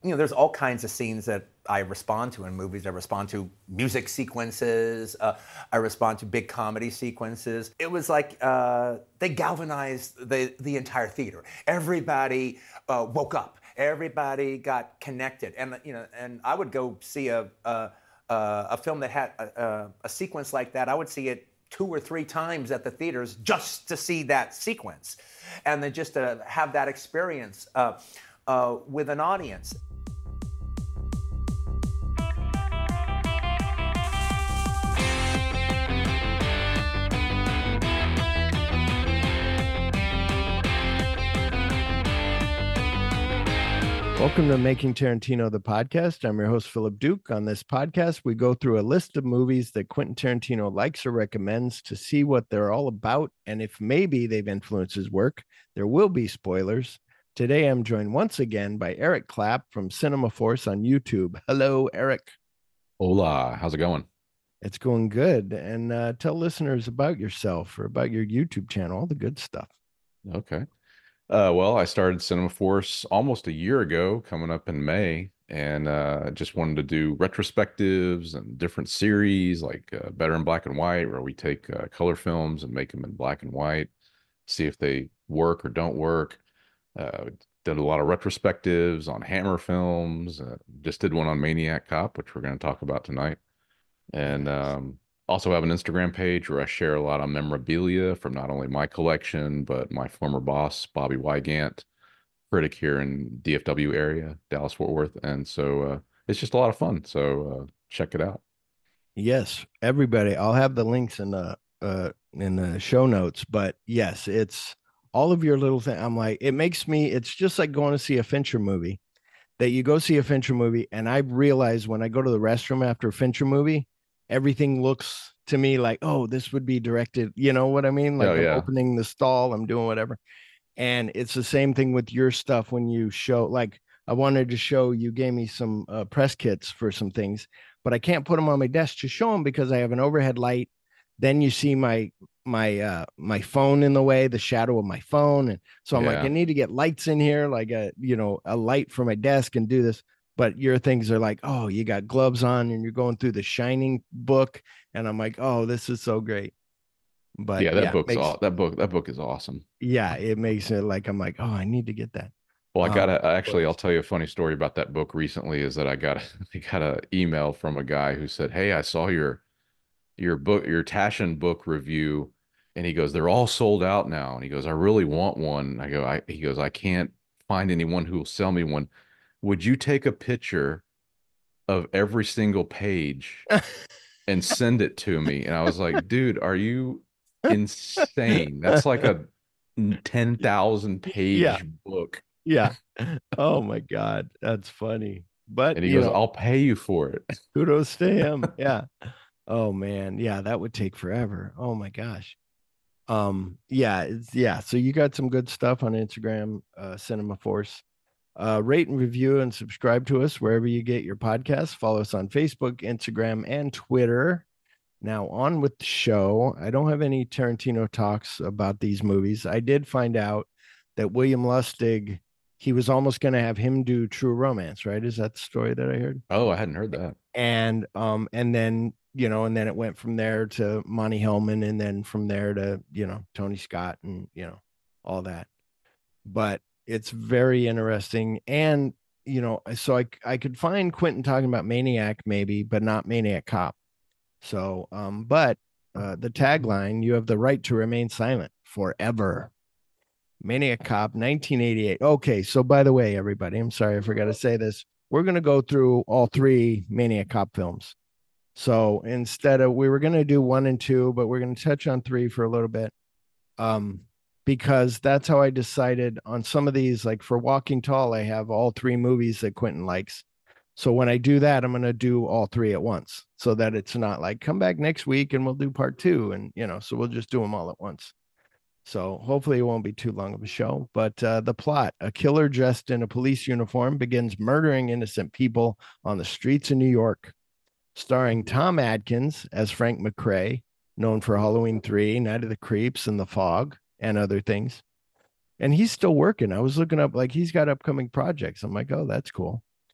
there's all kinds of scenes that I respond to in movies. I respond to music sequences. I respond to big comedy sequences. It was like they galvanized the entire theater. Everybody woke up. Everybody got connected, and I would go see a film that had a sequence like that. I would see it 2 or 3 times at the theaters just to see that sequence, and then just to have that experience with an audience. Welcome to Making Tarantino, the podcast. I'm your host, Philip Duke. On this podcast, we go through a list of movies that Quentin Tarantino likes or recommends to see what they're all about, and if maybe they've influenced his work. There will be spoilers. Today, I'm joined once again by Eric Clapp from Cinema Force on YouTube. Hello, Eric. Hola, how's it going? It's going good. And tell listeners about yourself or about your YouTube channel, all the good stuff. Okay. Well, I started Cinema Force almost a year ago, coming up in May, and just wanted to do retrospectives and different series like Better in Black and White, where we take color films and make them in black and white, see if they work or don't work. Did a lot of retrospectives on Hammer films. Just did one on Maniac Cop, which we're going to talk about tonight. And also have an Instagram page where I share a lot of memorabilia from not only my collection, but my former boss, Bobby Wygant, critic here in DFW area, Dallas, Fort Worth. And so it's just a lot of fun. So check it out. Yes, everybody. I'll have the links in the show notes, but yes, it's all of your little thing. I'm like, it's just like going to see a Fincher movie, that you go see a Fincher movie. And I realize when I go to the restroom after a Fincher movie, everything looks to me like, oh, this would be directed. You know what I mean? Like I'm opening the stall, I'm doing whatever. And it's the same thing with your stuff when you show, like I wanted to show, you gave me some press kits for some things, but I can't put them on my desk to show them because I have an overhead light. Then you see my phone in the way, the shadow of my phone. And so I'm like, I need to get lights in here, like a light for my desk and do this. But your things are like, oh, you got gloves on and you're going through the Shining book. And I'm like, oh, this is so great. But yeah, that book is awesome. Yeah, it makes it like, I'm like, oh, I need to get that. Well, I'll tell you a funny story about that book recently is that I got an email from a guy who said, hey, I saw your book, your Taschen book review. And he goes, they're all sold out now. And he goes, I really want one. He goes, I can't find anyone who will sell me one. Would you take a picture of every single page and send it to me? And I was like, dude, are you insane? That's like a 10,000 page book. Yeah. Oh my God. That's funny. But and he goes, I'll pay you for it. Kudos to him. Yeah. Oh man. Yeah. That would take forever. Oh my gosh. So you got some good stuff on Instagram, Cinema Force. Rate and review and subscribe to us wherever you get your podcasts. Follow us on Facebook, Instagram, and Twitter. Now on with the show. I don't have any Tarantino talks about these movies. I did find out that William Lustig, he was almost going to have him do True Romance, right? Is that the story that I heard? Oh, I hadn't heard that. And then it went from there to Monty Hellman, and then from there to, Tony Scott and, all that. But it's very interesting. And, so I could find Quentin talking about Maniac maybe, but not Maniac Cop. So, but the tagline, you have the right to remain silent forever. Maniac Cop, 1988. Okay, so by the way, everybody, I'm sorry, I forgot to say this. We're going to go through all 3 Maniac Cop films. So instead of, we were going to do 1 and 2, but we're going to touch on 3 for a little bit. Because that's how I decided on some of these. Like for Walking Tall, I have all 3 movies that Quentin likes. So when I do that, I'm going to do all 3 at once, so that it's not like come back next week and we'll do part 2. And, so we'll just do them all at once. So hopefully it won't be too long of a show. But the plot: a killer dressed in a police uniform begins murdering innocent people on the streets of New York. Starring Tom Adkins as Frank McRae, known for Halloween 3, Night of the Creeps, and The Fog, and other things. And he's still working. I was looking up, like, he's got upcoming projects. I'm like, oh, that's cool.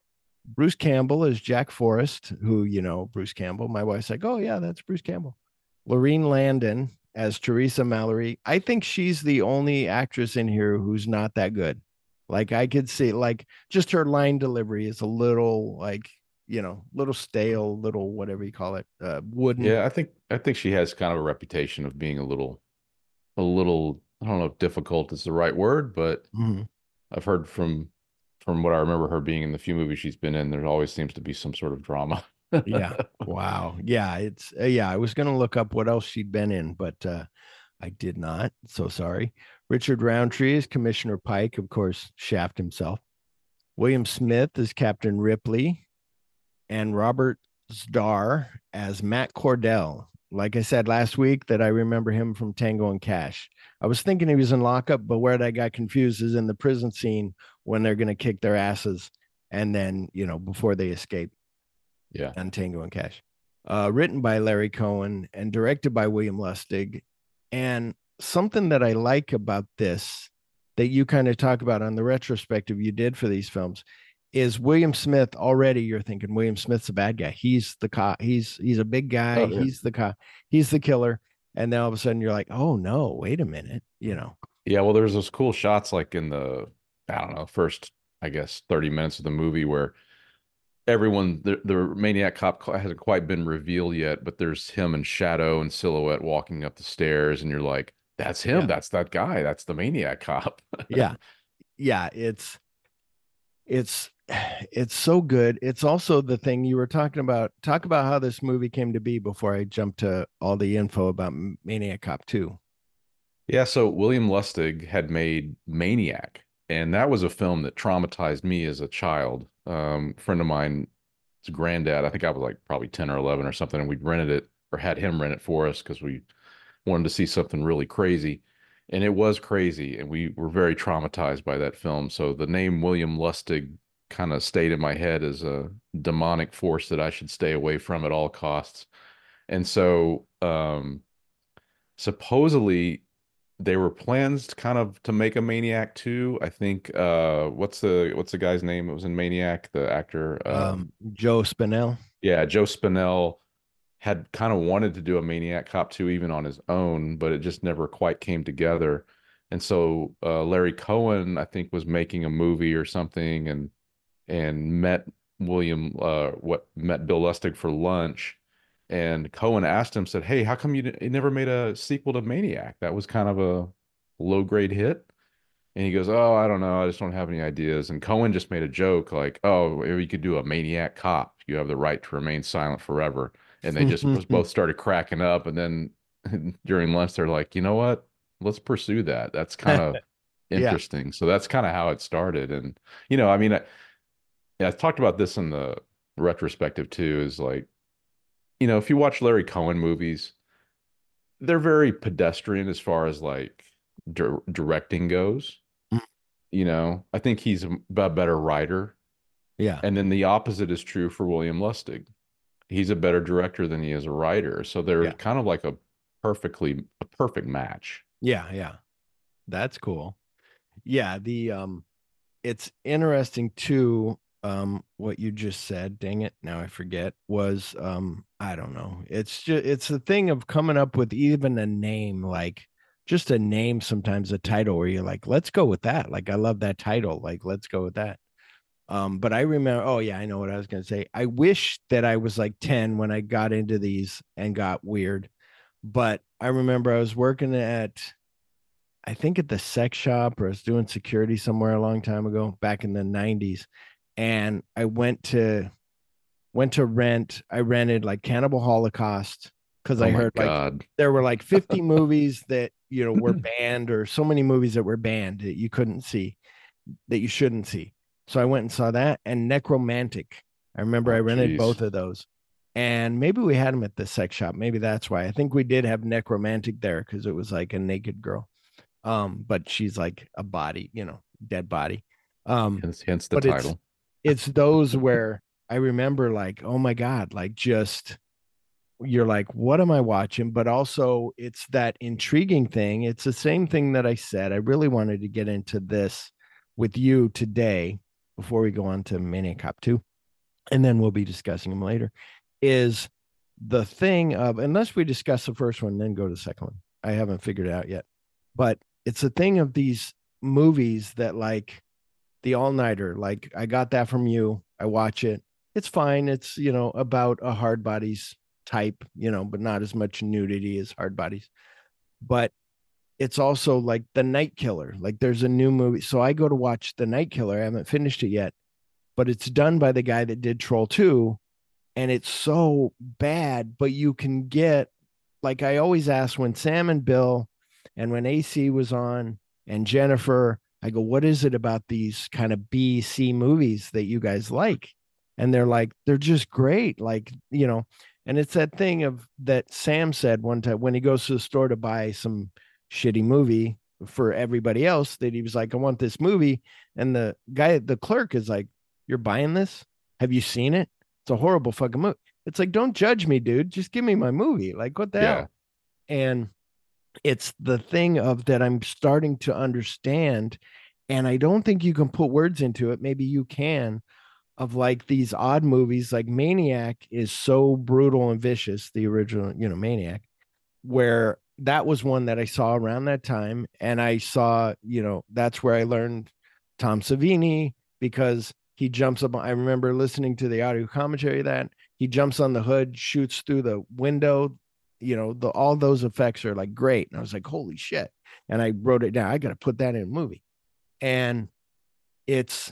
Bruce Campbell is Jack Forrest, who, Bruce Campbell. My wife's like, oh, yeah, that's Bruce Campbell. Lorene Landon as Teresa Mallory. I think she's the only actress in here who's not that good. Like, I could see, like, just her line delivery is a little, like, little stale, little whatever you call it, wooden. Yeah, I think she has kind of a reputation of being a little, I don't know if difficult is the right word, but Mhm. I've heard from what I remember her being in the few movies she's been in, there always seems to be some sort of drama. Yeah. Wow. Yeah. I was going to look up what else she'd been in, but I did not. So sorry. Richard Roundtree is Commissioner Pike, of course, Shaft himself. William Smith is Captain Ripley, and Robert Starr as Matt Cordell. Like I said last week, that I remember him from Tango and Cash. I was thinking he was in lockup, but where I got confused is in the prison scene when they're going to kick their asses, and then, before they escape Yeah. on Tango and Cash. Written by Larry Cohen and directed by William Lustig. And something that I like about this that you kind of talk about on the retrospective you did for these films is William Smith. Already you're thinking William Smith's a bad guy. He's the cop. He's a big guy. Oh, yeah. He's the cop. He's the killer. And then all of a sudden you're like, oh no, wait a minute. Yeah, well, there's those cool shots like in the, I don't know, first, I guess, 30 minutes of the movie where everyone, the maniac cop hasn't quite been revealed yet, but there's him in shadow and silhouette walking up the stairs, and you're like, that's him, Yeah. that's that guy, that's the maniac cop. Yeah. Yeah. It's it's so good. It's also the thing you were talking about. Talk about how this movie came to be before I jump to all the info about Maniac Cop 2. Yeah, so William Lustig had made Maniac, and that was a film that traumatized me as a child. A friend of mine, his granddad, I think I was like probably 10 or 11 or something, and we'd rented it or had him rent it for us because we wanted to see something really crazy. And it was crazy, and we were very traumatized by that film. So the name William Lustig kind of stayed in my head as a demonic force that I should stay away from at all costs. And so supposedly there were plans to kind of to make a Maniac 2. I think what's the guy's name that was in Maniac, the actor? Joe Spinell. Yeah, Joe Spinell had kind of wanted to do a Maniac Cop 2 even on his own, but it just never quite came together. And so Larry Cohen, I think, was making a movie or something, and met met Bill Lustig for lunch. And Cohen asked him, said, "Hey, how come you never made a sequel to Maniac? That was kind of a low grade hit." And he goes, "Oh, I don't know. I just don't have any ideas." And Cohen just made a joke like, "Oh, you could do a Maniac Cop. You have the right to remain silent forever." And they just both started cracking up. And then during lunch, they're like, "You know what? Let's pursue that. That's kind of Yeah. interesting." So that's kind of how it started. And, I mean, I talked about this in the retrospective too, is like, if you watch Larry Cohen movies, they're very pedestrian as far as like directing goes. I think he's a better writer. Yeah. And then the opposite is true for William Lustig. He's a better director than he is a writer. So they're Yeah. kind of like a perfect match. Yeah. Yeah. That's cool. Yeah. It's interesting too. What you just said, dang it, now I forget, was I don't know. It's the thing of coming up with even a name, like just a name, sometimes a title where you're like, let's go with that. Like, I love that title. Like, let's go with that. But I remember, oh yeah, I know what I was gonna say. I wish that I was like 10 when I got into these and got weird. But I remember I was working I think at the sex shop, or I was doing security somewhere a long time ago, back in the 90s. And I I rented like Cannibal Holocaust because I Oh my heard like God. there were like 50 movies that, were banned, or so many movies that were banned that you couldn't see, that you shouldn't see. So I went and saw that, and Necromantic. I remember I Oh, rented geez. both of those. And maybe we had them at the sex shop. Maybe that's why. I think we did have Necromantic there because it was like a naked girl. But she's like a body, dead body. Hence the But title. it's those where I remember like, oh my God, like just you're like, what am I watching? But also it's that intriguing thing. It's the same thing that I said. I really wanted to get into this with you today before we go on to Maniac Cop 2. and then we'll be discussing them later, is the thing of, unless we discuss the first one, then go to the second one. I haven't figured it out yet. But it's a thing of these movies that, like, the All Nighter, like, I got that from you. I watch it. It's fine. It's, about a hard bodies type, but not as much nudity as hard bodies. But it's also like The Night Killer. Like, there's a new movie. So I go to watch The Night Killer. I haven't finished it yet, but it's done by the guy that did Troll 2. And it's so bad, but you can get, like, I always ask when Sam and Bill and when AC was on and Jennifer, I go, what is it about these kind of B, C movies that you guys like? And they're like, they're just great. Like, and it's that thing of that Sam said one time when he goes to the store to buy some shitty movie for everybody else, that he was like, I want this movie. And the guy, the clerk, is like, you're buying this? Have you seen it? It's a horrible fucking movie. It's like, don't judge me, dude. Just give me my movie. Like, what the Yeah. hell? And it's the thing of that I'm starting to understand. And I don't think you can put words into it. Maybe you can, of like these odd movies. Like Maniac is so brutal and vicious, the original, Maniac, where that was one that I saw around that time. And I saw, that's where I learned Tom Savini, because he jumps up. I remember listening to the audio commentary that he jumps on the hood, shoots through the window. All those effects are like great. And I was like, holy shit. And I wrote it down. I got to put that in a movie. And it's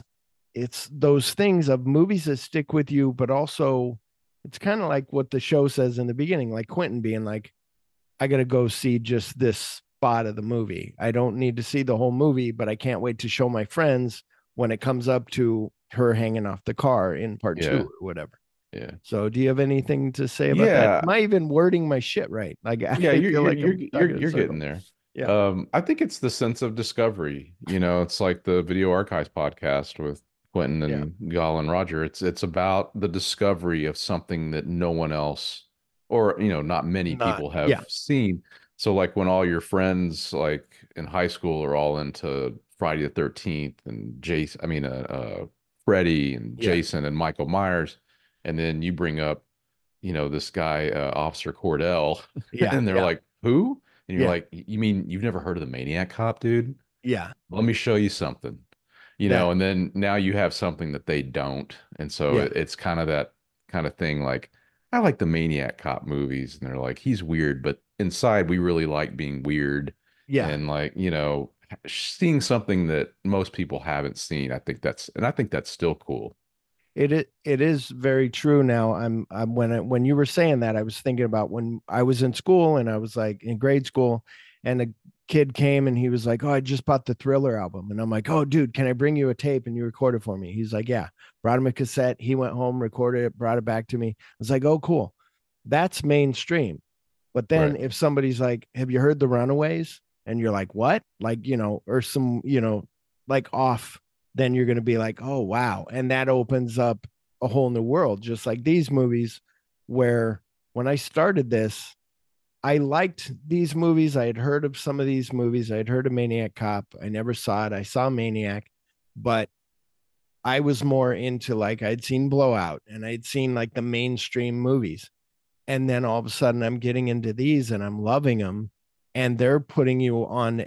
those things of movies that stick with you, but also it's kind of like what the show says in the beginning, like Quentin being like, I got to go see just this spot of the movie. I don't need to see the whole movie, but I can't wait to show my friends when it comes up to her hanging off the car in part Yeah. 2 or whatever. Yeah. So do you have anything to say about Yeah. that? Am I even wording my shit right? Like, I Yeah, feel like you're I'm you're talking in a you're circle. getting there. Yeah. I think it's the sense of discovery. It's like the Video Archives podcast with Quentin and Gal and Roger. It's about the discovery of something that no one else, or not many people have seen. So like when all your friends like in high school are all into Friday the 13th and Jason, Freddy and Jason and Michael Myers, and then you bring up this guy, Officer Cordell, and they're like, who? And you're like, you mean you've never heard of the Maniac Cop, dude? Yeah. Let me show you something, and then now you have something that they don't. And so it's kind of that kind of thing. Like, I like the Maniac Cop movies, and they're like, he's weird, but inside we really like being weird. Yeah. And like, seeing something that most people haven't seen. I think that's still cool. It is very true. Now I'm when you were saying that, I was thinking about when I was in school, and I was like in grade school, and a kid came and he was like, oh, I just bought the Thriller album. And I'm like, oh, dude, can I bring you a tape and you record it for me? He's like, yeah. Brought him a cassette. He went home, recorded it, brought it back to me. I was like, oh, cool. That's mainstream. But then if somebody's like, have you heard the Runaways? And you're like, what? Like, or some, like off, then you're going to be like, oh, wow. And that opens up a whole new world, just like these movies, where when I started this, I liked these movies. I had heard of some of these movies. I had heard of Maniac Cop. I never saw it. I saw Maniac, but I was more into, like, I'd seen Blowout and I'd seen like the mainstream movies. And then all of a sudden I'm getting into these and I'm loving them. And they're putting you on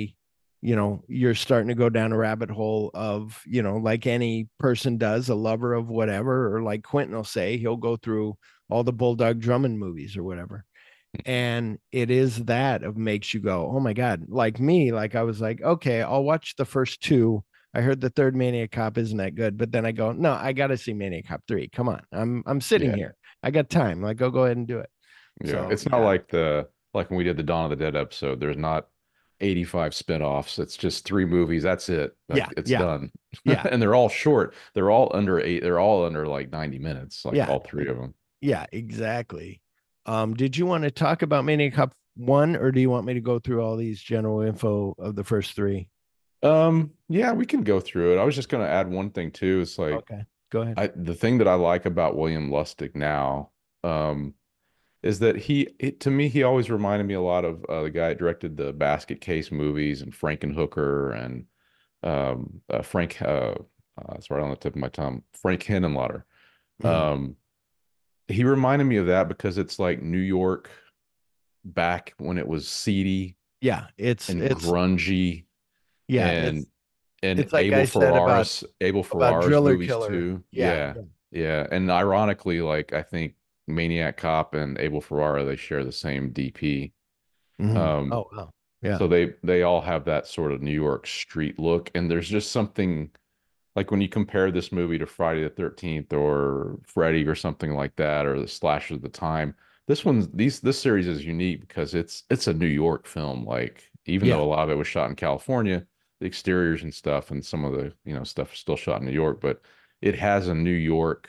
you're starting to go down a rabbit hole of, like any person does, a lover of whatever, or like Quentin will say, he'll go through all the Bulldog Drummond movies or whatever. And it is that of makes you go, oh my God. Like me, like I was like, okay, I'll watch the first 2. I heard the third Maniac Cop isn't that good, but then I go, no, I got to see Maniac Cop 3. Come on. I'm sitting here. I got time. Like, I'll go ahead and do it. Yeah. So, it's not like when we did the Dawn of the Dead episode, there's not 85 spinoffs. It's just 3 movies. That's it. Like, it's done. Yeah. And they're all short. They're all under 8. They're all under like 90 minutes. Like all 3 of them. Yeah, exactly. Did you want to talk about Maniac Cop 1, or do you want me to go through all these general info of the first 3? Yeah, we can go through it. I was just going to add one thing too. It's like, okay, go ahead. The thing that I like about William Lustig now, is that to me, he always reminded me a lot of the guy that directed the Basket Case movies and Frankenhooker and Frank, it's right on the tip of my tongue, Frank Henenlotter. Mhm. He reminded me of that because it's like New York back when it was seedy Yeah, and grungy, yeah, and it's like I said Abel about Ferrara's Driller movies Killer. too. Yeah, Yeah. yeah. Yeah. And ironically, like I think Maniac Cop and Abel Ferrara, they share the same DP. Mhm. Um, Oh wow. Yeah. so they all have that sort of New York street look. And there's just something like when you compare this movie to Friday the 13th or Freddy or something like that, or the slasher of the time, this series is unique because it's a New York film. Like even Yeah. though a lot of it was shot in California, the exteriors and stuff and some of the, stuff is still shot in New York, but it has a New York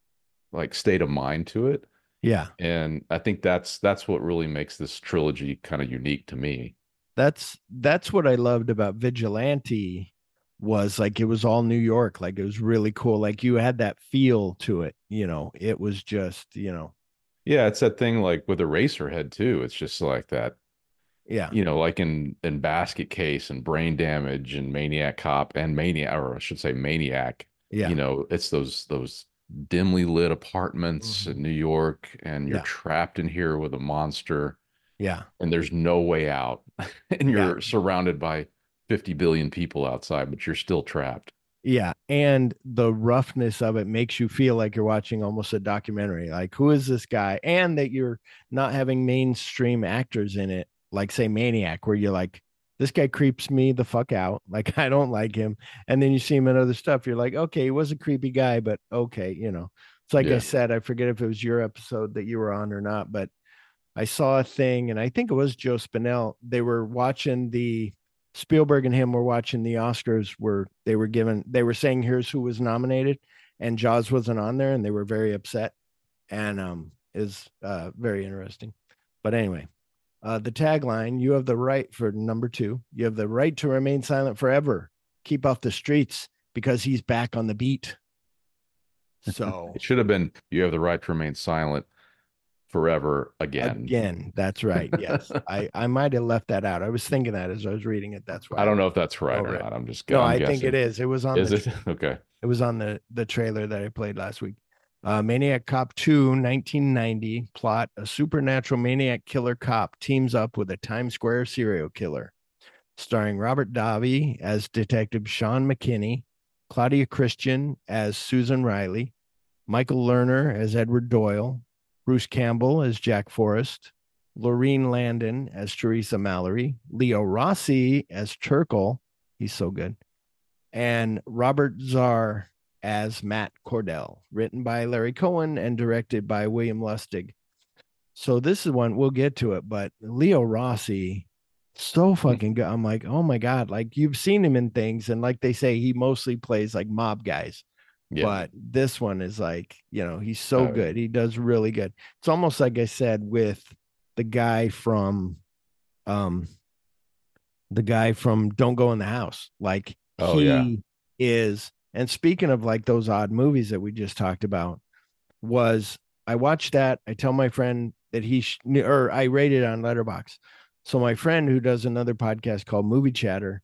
like state of mind to it. Yeah. And I think that's what really makes this trilogy kind of unique to me. That's what I loved about Vigilante was like it was all New York. Like it was really cool. Like you had that feel to it, It was just, Yeah, it's that thing like with Eraserhead too. It's just like that, yeah. like in Basket Case and Brain Damage and Maniac Cop and Maniac, or I should say Maniac, Yeah. it's those dimly lit apartments Mhm. in New York, and you're Yeah. trapped in here with a monster, Yeah. and there's no way out, and Yeah. you're surrounded by 50 billion people outside, but you're still trapped. Yeah. And the roughness of it makes you feel like you're watching almost a documentary. Like, who is this guy? And that you're not having mainstream actors in it, like, say, Maniac, where you're like, this guy creeps me the fuck out. Like, I don't like him. And then you see him in other stuff. You're like, okay, he was a creepy guy, but okay. It's like I Yeah. said, I forget if it was your episode that you were on or not, but I saw a thing, and I think it was Joe Spinell. They were watching the Spielberg and him were watching the Oscars where they were saying here's who was nominated, and Jaws wasn't on there, and they were very upset. And is very interesting. But anyway, the tagline: "You have the right for number two. You have the right to remain silent forever. Keep off the streets because he's back on the beat." So It should have been you have the right to remain silent forever again. again, that's right. Yes. I might have left that out. I was thinking that as I was reading it. That's why I I don't know left if that's right or over it. not. No, I'm I think it guessing. is. It was on Is the it? Okay. it was on the trailer that I played last week. Maniac Cop 2, 1990 plot: a supernatural maniac killer cop teams up with a Times Square serial killer. Starring Robert Davi as Detective Sean McKinney, Claudia Christian as Susan Riley, Michael Lerner as Edward Doyle, Bruce Campbell as Jack Forrest, Laureen Landon as Teresa Mallory, Leo Rossi as Turkle. He's so good. And Robert Zarr as Matt Cordell, written by Larry Cohen and directed by William Lustig. So this is one we'll get to it, but Leo Rossi, so fucking good. I'm like, oh my God, like you've seen him in things, and like they say, he mostly plays like mob guys. Yeah. But this one is like, he's so Oh, yeah. good. He does really good. It's almost like I said with the guy from um the guy from Don't Go in the House. Like Oh, yeah. he is, and speaking of like those odd movies that we just talked about, was I watched that. I tell my friend that or I rated on Letterbox. So my friend who does another podcast called Movie Chatter,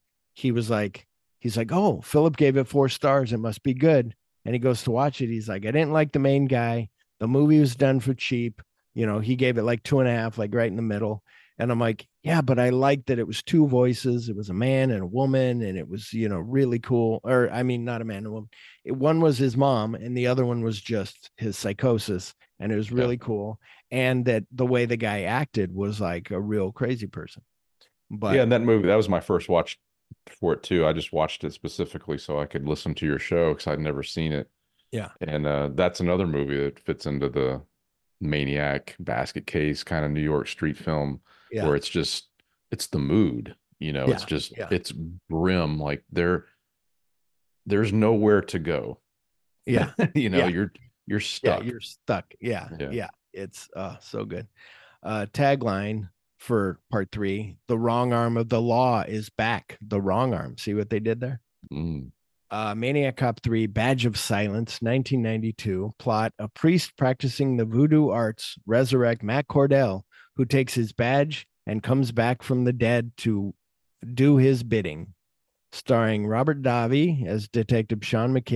he's like, oh, Philip gave it 4 stars. It must be good. And he goes to watch it. He's like, I didn't like the main guy. The movie was done for cheap. He gave it like 2.5, like right in the middle. And I'm like, yeah, but I liked that it was two voices. It was a man and a woman, and it was, really cool. Or I mean, not a man and a woman. One was his mom, and the other one was just his psychosis, and it was Yeah. really cool. And that the way the guy acted was like a real crazy person. Yeah. But And that movie, that was my first watch for it too. I just watched it specifically so I could listen to your show because I'd never seen it. yeah, And that's another movie that fits into the Maniac Basket Case kind of New York street film yeah, where it's the mood, it's yeah, just, yeah, it's grim. Like there's nowhere to go. yeah, yeah, You're yeah. stuck. You're stuck. Yeah, Yeah. yeah. It's so good. Tagline for part three: the wrong arm of the law is back. The wrong arm. See what they did there? Mm. Maniac Cop 3, Badge of Silence, 1992. Plot: a priest practicing the voodoo arts resurrect Matt Cordell, who takes his badge and comes back from the dead to do his bidding. Starring Robert Davi as Detective Sean McKinney,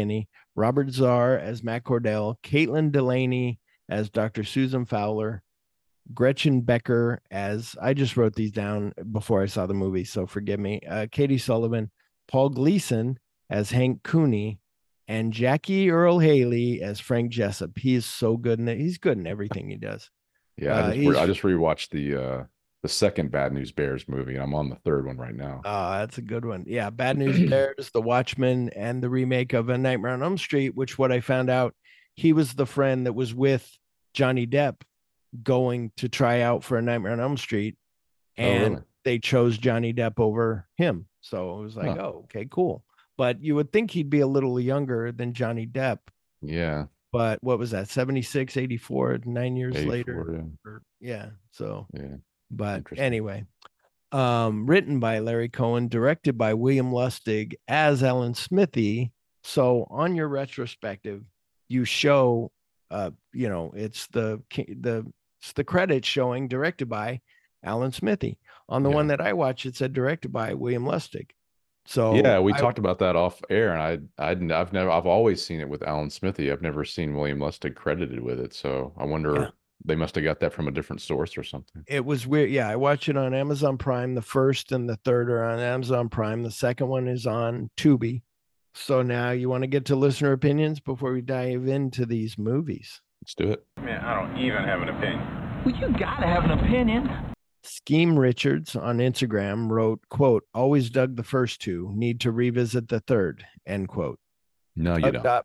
Robert Zarr as Matt Cordell, Caitlin Delaney as Dr. Susan Fowler, Gretchen Becker as, I just wrote these down before I saw the movie, so forgive me. Katie Sullivan, Paul Gleason as Hank Cooney, and Jackie Earl Haley as Frank Jessup. He is so good in it. He's good in everything he does. Yeah, I just rewatched the second Bad News Bears movie, and I'm on the third one right now. Oh, that's a good one. Yeah, Bad News Bears, The Watchmen, and the remake of A Nightmare on Elm Street, which what I found out, he was the friend that was with Johnny Depp going to try out for A Nightmare on Elm Street, and really? they chose Johnny Depp over him. So it was like, oh, okay, cool. But you would think he'd be a little younger than Johnny Depp. Yeah. But what was that? 76, 84, 9 years 84, later. yeah. Yeah. So, Yeah. but anyway, written by Larry Cohen, directed by William Lustig as Alan Smithy. So on your retrospective, you show, it's the credits showing directed by Alan Smithy. On the one that I watched, it said directed by William Lustig. So yeah, we talked about that off air, and I've always seen it with Alan Smithy. I've never seen William Lustig credited with it, so I wonder they must have got that from a different source or something. It was weird. Yeah, I watched it on Amazon Prime. The first and the third are on Amazon Prime. The second one is on Tubi. So now you want to get to listener opinions before we dive into these movies? Let's do it. Man, I don't even have an opinion. Well, you gotta have an opinion. Scheme Richards on Instagram wrote, quote, always dug the first two, need to revisit the third, end quote. No, you don't.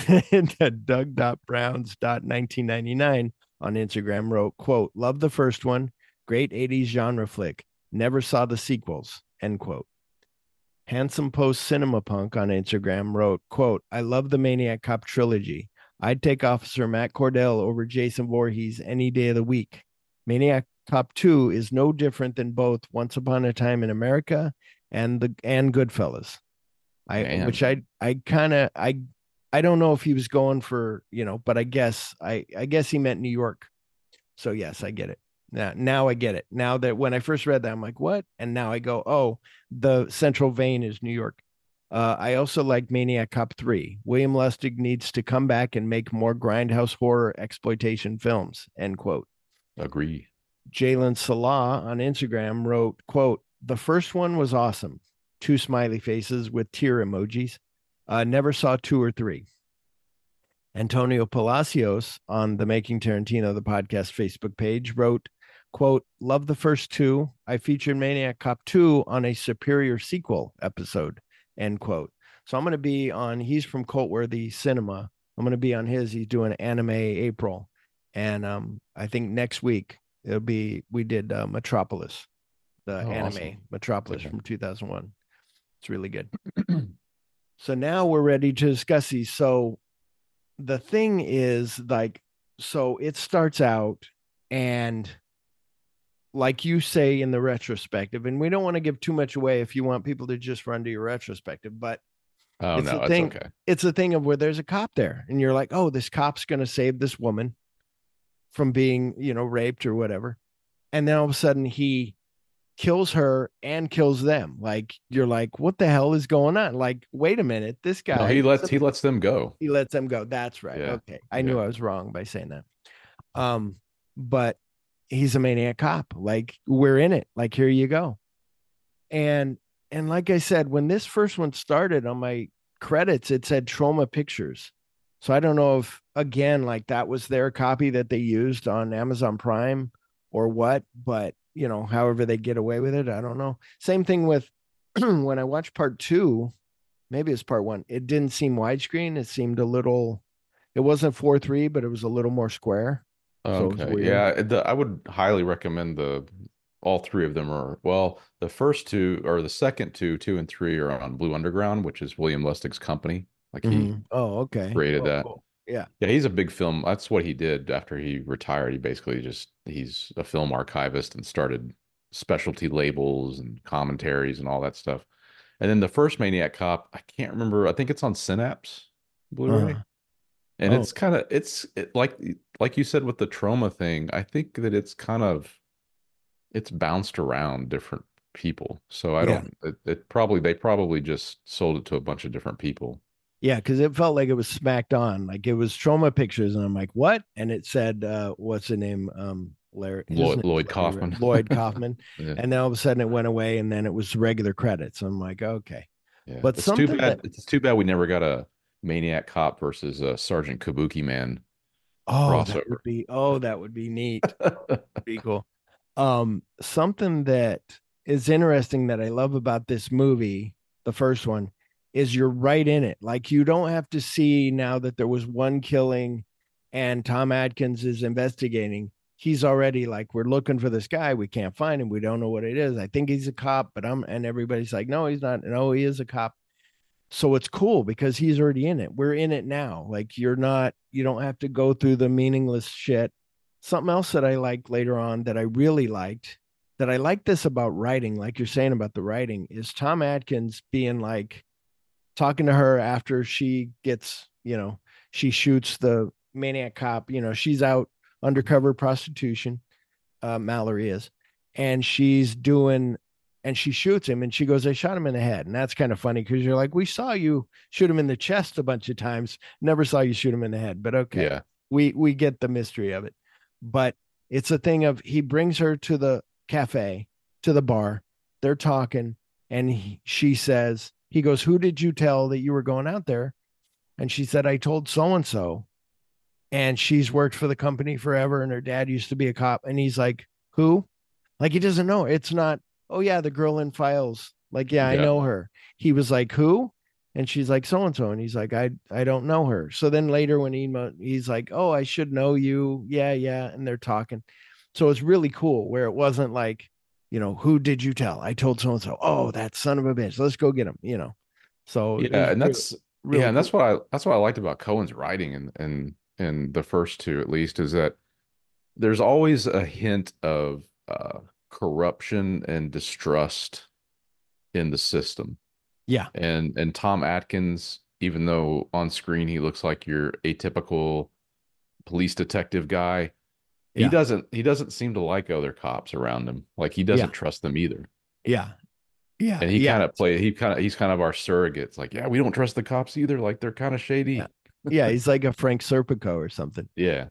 Doug.browns.1999 on Instagram wrote, quote, love the first one, great 80s genre flick, never saw the sequels, end quote. Handsome Post Cinema Punk on Instagram wrote, quote, I love the Maniac Cop trilogy. I'd take Officer Matt Cordell over Jason Voorhees any day of the week. Maniac Cop 2 is no different than both Once Upon a Time in America and Goodfellas. I don't know if he was going for, but I guess he meant New York. So yes, I get it. Now I get it. Now that when I first read that, I'm like, what? And now I go, oh, the central vein is New York. I also like Maniac Cop 3. William Lustig needs to come back and make more grindhouse horror exploitation films, end quote. Agree. Jalen Salah on Instagram wrote, quote, the first one was awesome. 2 smiley faces with tear emojis. Never saw 2 or 3. Antonio Palacios on the Making Tarantino, the podcast Facebook page, wrote, quote, love the first 2. I featured Maniac Cop 2 on a superior sequel episode, end quote. So I'm going to be on, he's from Cultworthy Cinema. I'm going to be on his, he's doing Anime April. And I think next week, we did Metropolis, the anime awesome. Metropolis from 2001. It's really good. So now we're ready to discuss these. So the thing is, like, so it starts out, and like you say in the retrospective, and we don't want to give too much away if you want people to just run to your retrospective, but it's okay. It's a thing of where there's a cop there, and you're like, oh, this cop's going to save this woman from being, raped or whatever. And then all of a sudden he kills her and kills them. Like, you're like, what the hell is going on? Like, wait a minute, this guy. No, he lets them go. He lets them go. That's right. Yeah. Okay. I knew I was wrong by saying that. But he's a maniac cop. Like, we're in it. Like, here you go. And like I said, when this first one started on my credits, it said Trauma Pictures. So I don't know if, again, like that was their copy that they used on Amazon Prime or what, but, however they get away with it, I don't know. Same thing with when I watched part 2, maybe it's part 1, it didn't seem widescreen. It seemed it wasn't 4:3, but it was a little more square. Okay. So yeah. I would highly recommend all 3 of them the first 2 or the second 2 and 3 are on Blue Underground, which is William Lustig's company. Like he created that. Cool. Yeah. Yeah. He's a big film. That's what he did after he retired. He basically he's a film archivist and started specialty labels and commentaries and all that stuff. And then the first Maniac Cop, I can't remember. I think it's on Synapse Blu-ray. And it's kind of, like you said with the Trauma thing, I think that it's bounced around different people. So I don't, they probably just sold it to a bunch of different people. Yeah, because it felt like it was smacked on. Like it was Trauma Pictures, and I'm like, what? And it said, what's the name? Larry, his name's Lloyd Larry, Kaufman. Lloyd Kaufman. Yeah. And then all of a sudden it went away, and then it was regular credits. I'm like, okay. Yeah. But It's too something bad. that, It's too bad we never got a Maniac Cop versus Sergeant Kabuki Man crossover. that would be neat. Be cool. Something that is interesting that I love about this movie, the first one, is you're right in it. Like you don't have to see now that there was one killing and Tom Atkins is investigating. He's already like, we're looking for this guy. We can't find him. We don't know what it is. I think he's a cop, but and everybody's like, no, he's not. No, he is a cop. So it's cool because he's already in it. We're in it now. Like you don't have to go through the meaningless shit. Something else that I liked later on that I really liked, that I like this about writing, like you're saying about the writing, is Tom Atkins being like talking to her after she gets, she shoots the maniac cop, she's out undercover prostitution, Mallory is, and she's doing, and she shoots him, and she goes, I shot him in the head. And that's kind of funny because you're like, we saw you shoot him in the chest a bunch of times, never saw you shoot him in the head, but okay. Yeah. We get the mystery of it. But it's a thing of, he brings her to the cafe, to the bar, they're talking, and she says, he goes, who did you tell that you were going out there? And she said, I told so and so. And she's worked for the company forever, and her dad used to be a cop. And he's like, who? Like he doesn't know. It's not, oh yeah, the girl in Files. Like, yeah, I Yeah. know her. He was like, who? And she's like, so and so. And he's like, I don't know her. So then later when he's like, oh, I should know you. Yeah, yeah. And they're talking. So it's really cool where it wasn't like, who did you tell? I told so and so. Oh, that son of a bitch. Let's go get him. So it Yeah, was and that's really yeah, and cool. that's what I liked about Cohen's writing and the first two at least is that there's always a hint of corruption and distrust in the system. Yeah. And Tom Atkins, even though on screen he looks like your atypical police detective guy, Yeah. he doesn't seem to like other cops around him. Like he Yeah. doesn't trust them either. Yeah. Yeah. And Yeah. he's kind of our surrogate. It's like, yeah, we don't trust the cops either. Like they're kind of Yeah. shady. Yeah. He's like a Frank Serpico or something. Yeah.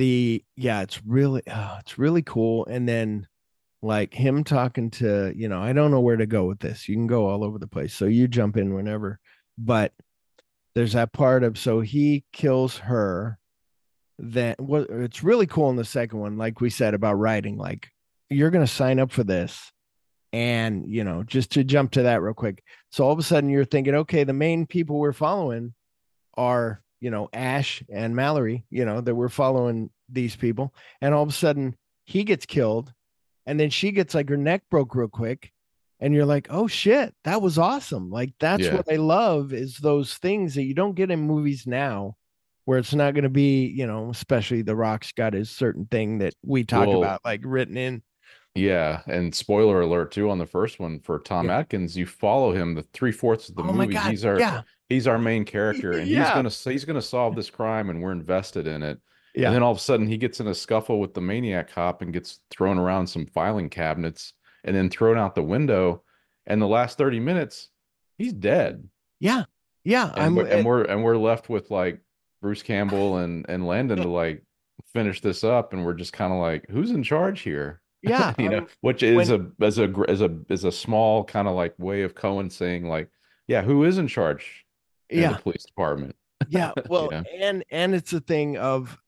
It's really cool. And then like him talking to, I don't know where to go with this. You can go all over the place. So you jump in whenever. But there's that part of, so he kills her. Then what it's really cool in the second one, like we said about writing, like you're gonna sign up for this. And just to jump to that real quick. So all of a sudden you're thinking, okay, the main people we're following are, Ash and Mallory, that we're following these people. And all of a sudden he gets killed. And then she gets like her neck broke real quick. And you're like, oh shit, that was awesome. Like that's Yeah. what I love, is those things that you don't get in movies now, where it's not going to be, especially The Rock's got his certain thing that we talk Well, about, like written in. yeah. And spoiler alert too on the first one for Tom Yeah. Atkins, you follow him the 3/4 of the Oh my movie. God. He's he's our main character, and Yeah. he's gonna solve this crime, and we're invested in it. Yeah. And then all of a sudden he gets in a scuffle with the maniac cop and gets thrown around some filing cabinets and then thrown out the window. And the last 30 minutes, he's dead. Yeah. Yeah. And we're left with like Bruce Campbell and Landon to like finish this up, and we're just kind of like, who's in charge here? yeah. Which is When, as a small kind of like way of Cohen saying like, yeah, who is in charge in the yeah. police department? Yeah. Well, know? and it's a thing of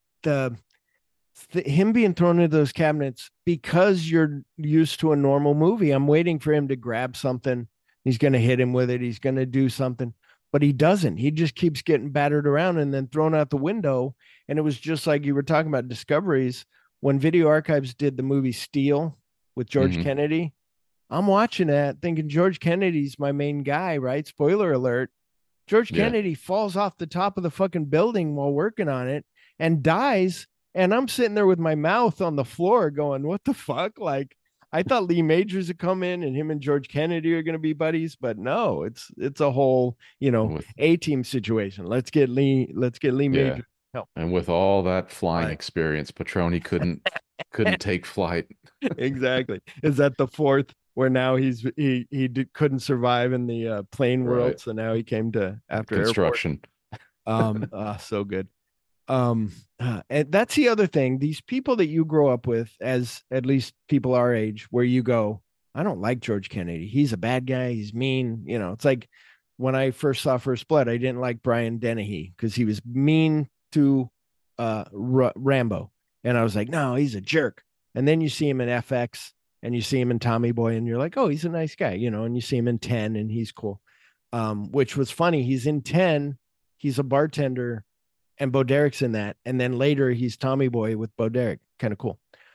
him being thrown into those cabinets because you're used to a normal movie. I'm waiting for him to grab something. He's going to hit him with it. He's going to do something, but he doesn't. He just keeps getting battered around and then thrown out the window. And it was just like you were talking about Discoveries when Video Archives did the movie Steel with George Mhm. Kennedy. I'm watching that thinking George Kennedy's my main guy, right? Spoiler alert. George Yeah. Kennedy falls off the top of the fucking building while working on it and dies. And I'm sitting there with my mouth on the floor going, what the fuck? Like, I thought Lee Majors would come in and him and George Kennedy are going to be buddies, but no, it's a whole, With A-team situation. Let's get Lee yeah. Majors. Help. And with all that flying Flying. experience, Petroni couldn't take flight. Exactly. Is that the fourth where now couldn't survive in the plane world, Right. so now he came to after airport. Construction. So good. And that's the other thing. These people that you grow up with, as at least people our age, where you go, I don't like George Kennedy. He's a bad guy. He's mean. You know, it's like when I first saw First Blood, I didn't like Brian Dennehy because he was mean to Rambo, and I was like, no, he's a jerk. And then you see him in FX, and you see him in Tommy Boy, and you're like, oh, he's a nice guy, you know. And you see him in 10, and he's cool. Which was funny. He's in 10. He's a bartender and Bo Derek's in that. And then later he's Tommy Boy with Bo Derek. Kind of cool.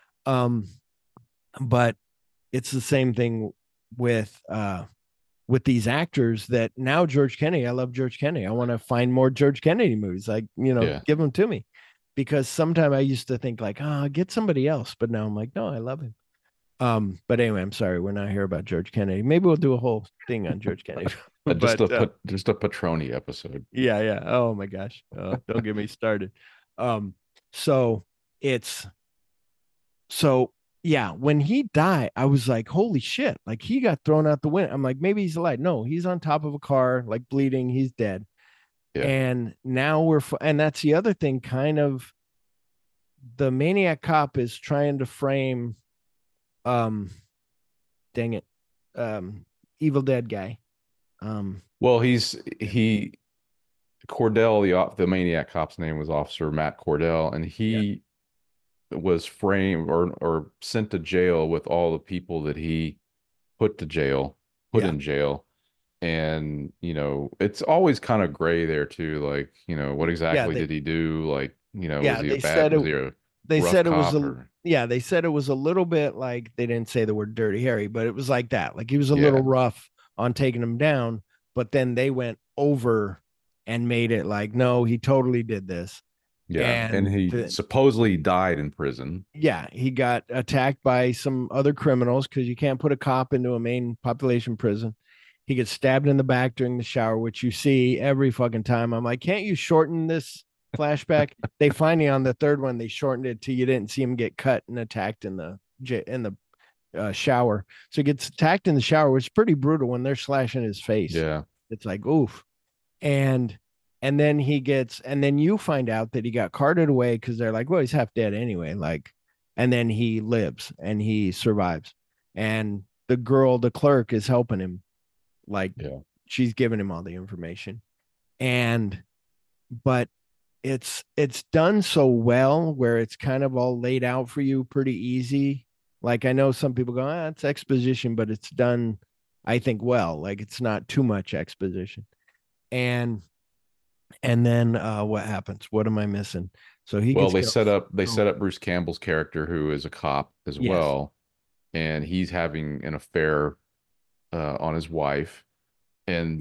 But it's the same thing with these actors that now George Kennedy, I love George Kennedy. I want to find more George Kennedy movies. Like, you know, give them to me. Because sometimes I used to think like, oh, get somebody else. But now I'm like, no, I love him. But anyway, I'm sorry, we're not here about George Kennedy. Maybe we'll do a whole thing on George Kennedy. just a Petroni episode. Yeah. Oh my gosh. Don't get me started. So yeah, when he died, I was like, holy shit, like he got thrown out the window. I'm like, maybe he's alive. No, he's on top of a car, like bleeding, he's dead. Yeah. And now and that's the other thing, kind of the Maniac Cop is trying to frame dang it, Evil Dead guy. Well, Cordell, the Maniac Cop's name was Officer Matt Cordell, and he was framed or sent to jail with all the people that he put in jail. And, you know, it's always kind of gray there too. Like, you know, what exactly did he do? Like, you know, was he a bad, was he a they rough said it was cop, they said it was a little bit like, they didn't say the word Dirty Harry, but it was like that. Like he was a little rough on taking him down, but then they went over and made it like, no, he totally did this. Yeah. And he supposedly died in prison. Yeah. He got attacked by some other criminals because you can't put a cop into a main population prison. He gets stabbed in the back during the shower, which you see every fucking time. I'm like, can't you shorten this flashback? They finally, on the third one, they shortened it to you didn't see him get cut and attacked in the shower. So he gets attacked in the shower, which is pretty brutal when they're slashing his face. Yeah. It's like, oof. And then you find out that he got carted away because they're like, well, he's half dead anyway. Like, and then he lives and he survives. And the girl, the clerk, is helping him. Like, she's giving him all the information. But it's done so well where it's kind of all laid out for you pretty easy. Like, I know some people go, it's exposition, but it's done, I think, well. Like, it's not too much exposition. And then what happens? What am I missing? So they set up Bruce Campbell's character, who is a cop as well, and he's having an affair on his wife, and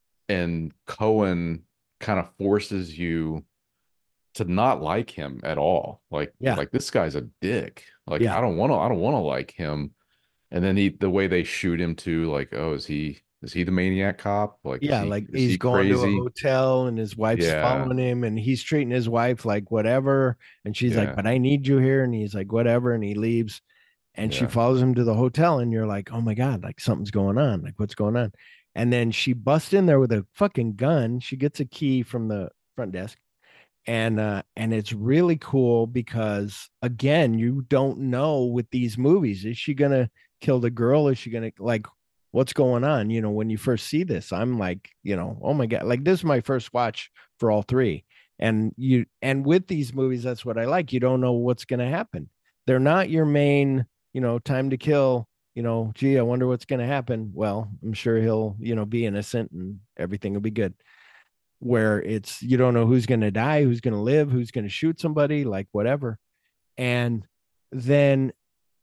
Cohen kind of forces you to not like him at all. Like this guy's a dick. Like, I don't want to like him. And then the way they shoot him too, like, oh, is he the Maniac Cop? Like, he's going to a hotel and his wife's following him and he's treating his wife like whatever. And she's like, but I need you here. And he's like, whatever. And he leaves and she follows him to the hotel. And you're like, oh my God, like something's going on. Like, what's going on? And then she busts in there with a fucking gun. She gets a key from the front desk. And it's really cool because, again, you don't know with these movies, is she going to kill the girl? Is she going to, like, what's going on? You know, when you first see this, I'm like, you know, oh my God, like this is my first watch for all three. And with these movies, that's what I like. You don't know what's going to happen. They're not your main, you know, time to kill, you know, gee, I wonder what's going to happen. Well, I'm sure he'll, you know, be innocent and everything will be good. Where it's, you don't know who's going to die, who's going to live, who's going to shoot somebody, like whatever. And then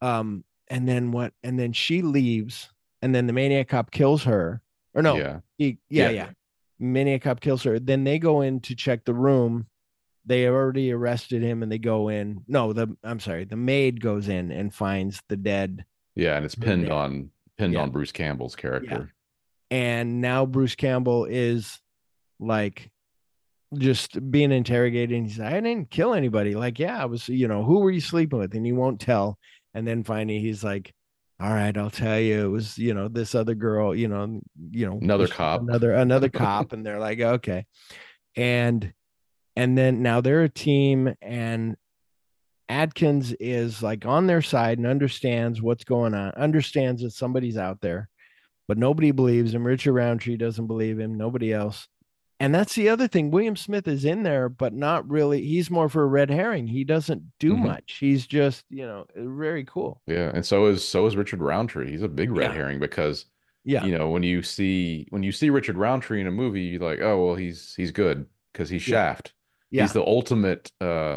she leaves. And then the Maniac Cop kills her. Or no, Maniac Cop kills her. Then they go in to check the room. They already arrested him and they go in. No, the maid goes in and finds the dead. Yeah, and it's pinned on Bruce Campbell's character. Yeah. And now Bruce Campbell is like just being interrogated. And he's like, I didn't kill anybody. Like, yeah, I was, you know, who were you sleeping with? And he won't tell. And then finally he's like, all right, I'll tell you, it was, this other girl, Another she's cop. another cop. And they're like, okay. And, and then now they're a team, and Adkins is like on their side and understands what's going on, understands that somebody's out there, but nobody believes him. Richard Roundtree doesn't believe him, nobody else. And that's the other thing. William Smith is in there, but not really. He's more for a red herring. He doesn't do Mhm. much. He's just, very cool. Yeah, and so is Richard Roundtree. He's a big red Yeah. herring because Yeah. when you see Richard Roundtree in a movie, you're like, oh well, he's good because he's Yeah. Shaft. Yeah. He's the ultimate,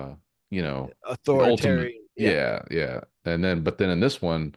the ultimate. Authoritarian. Yeah. But then in this one,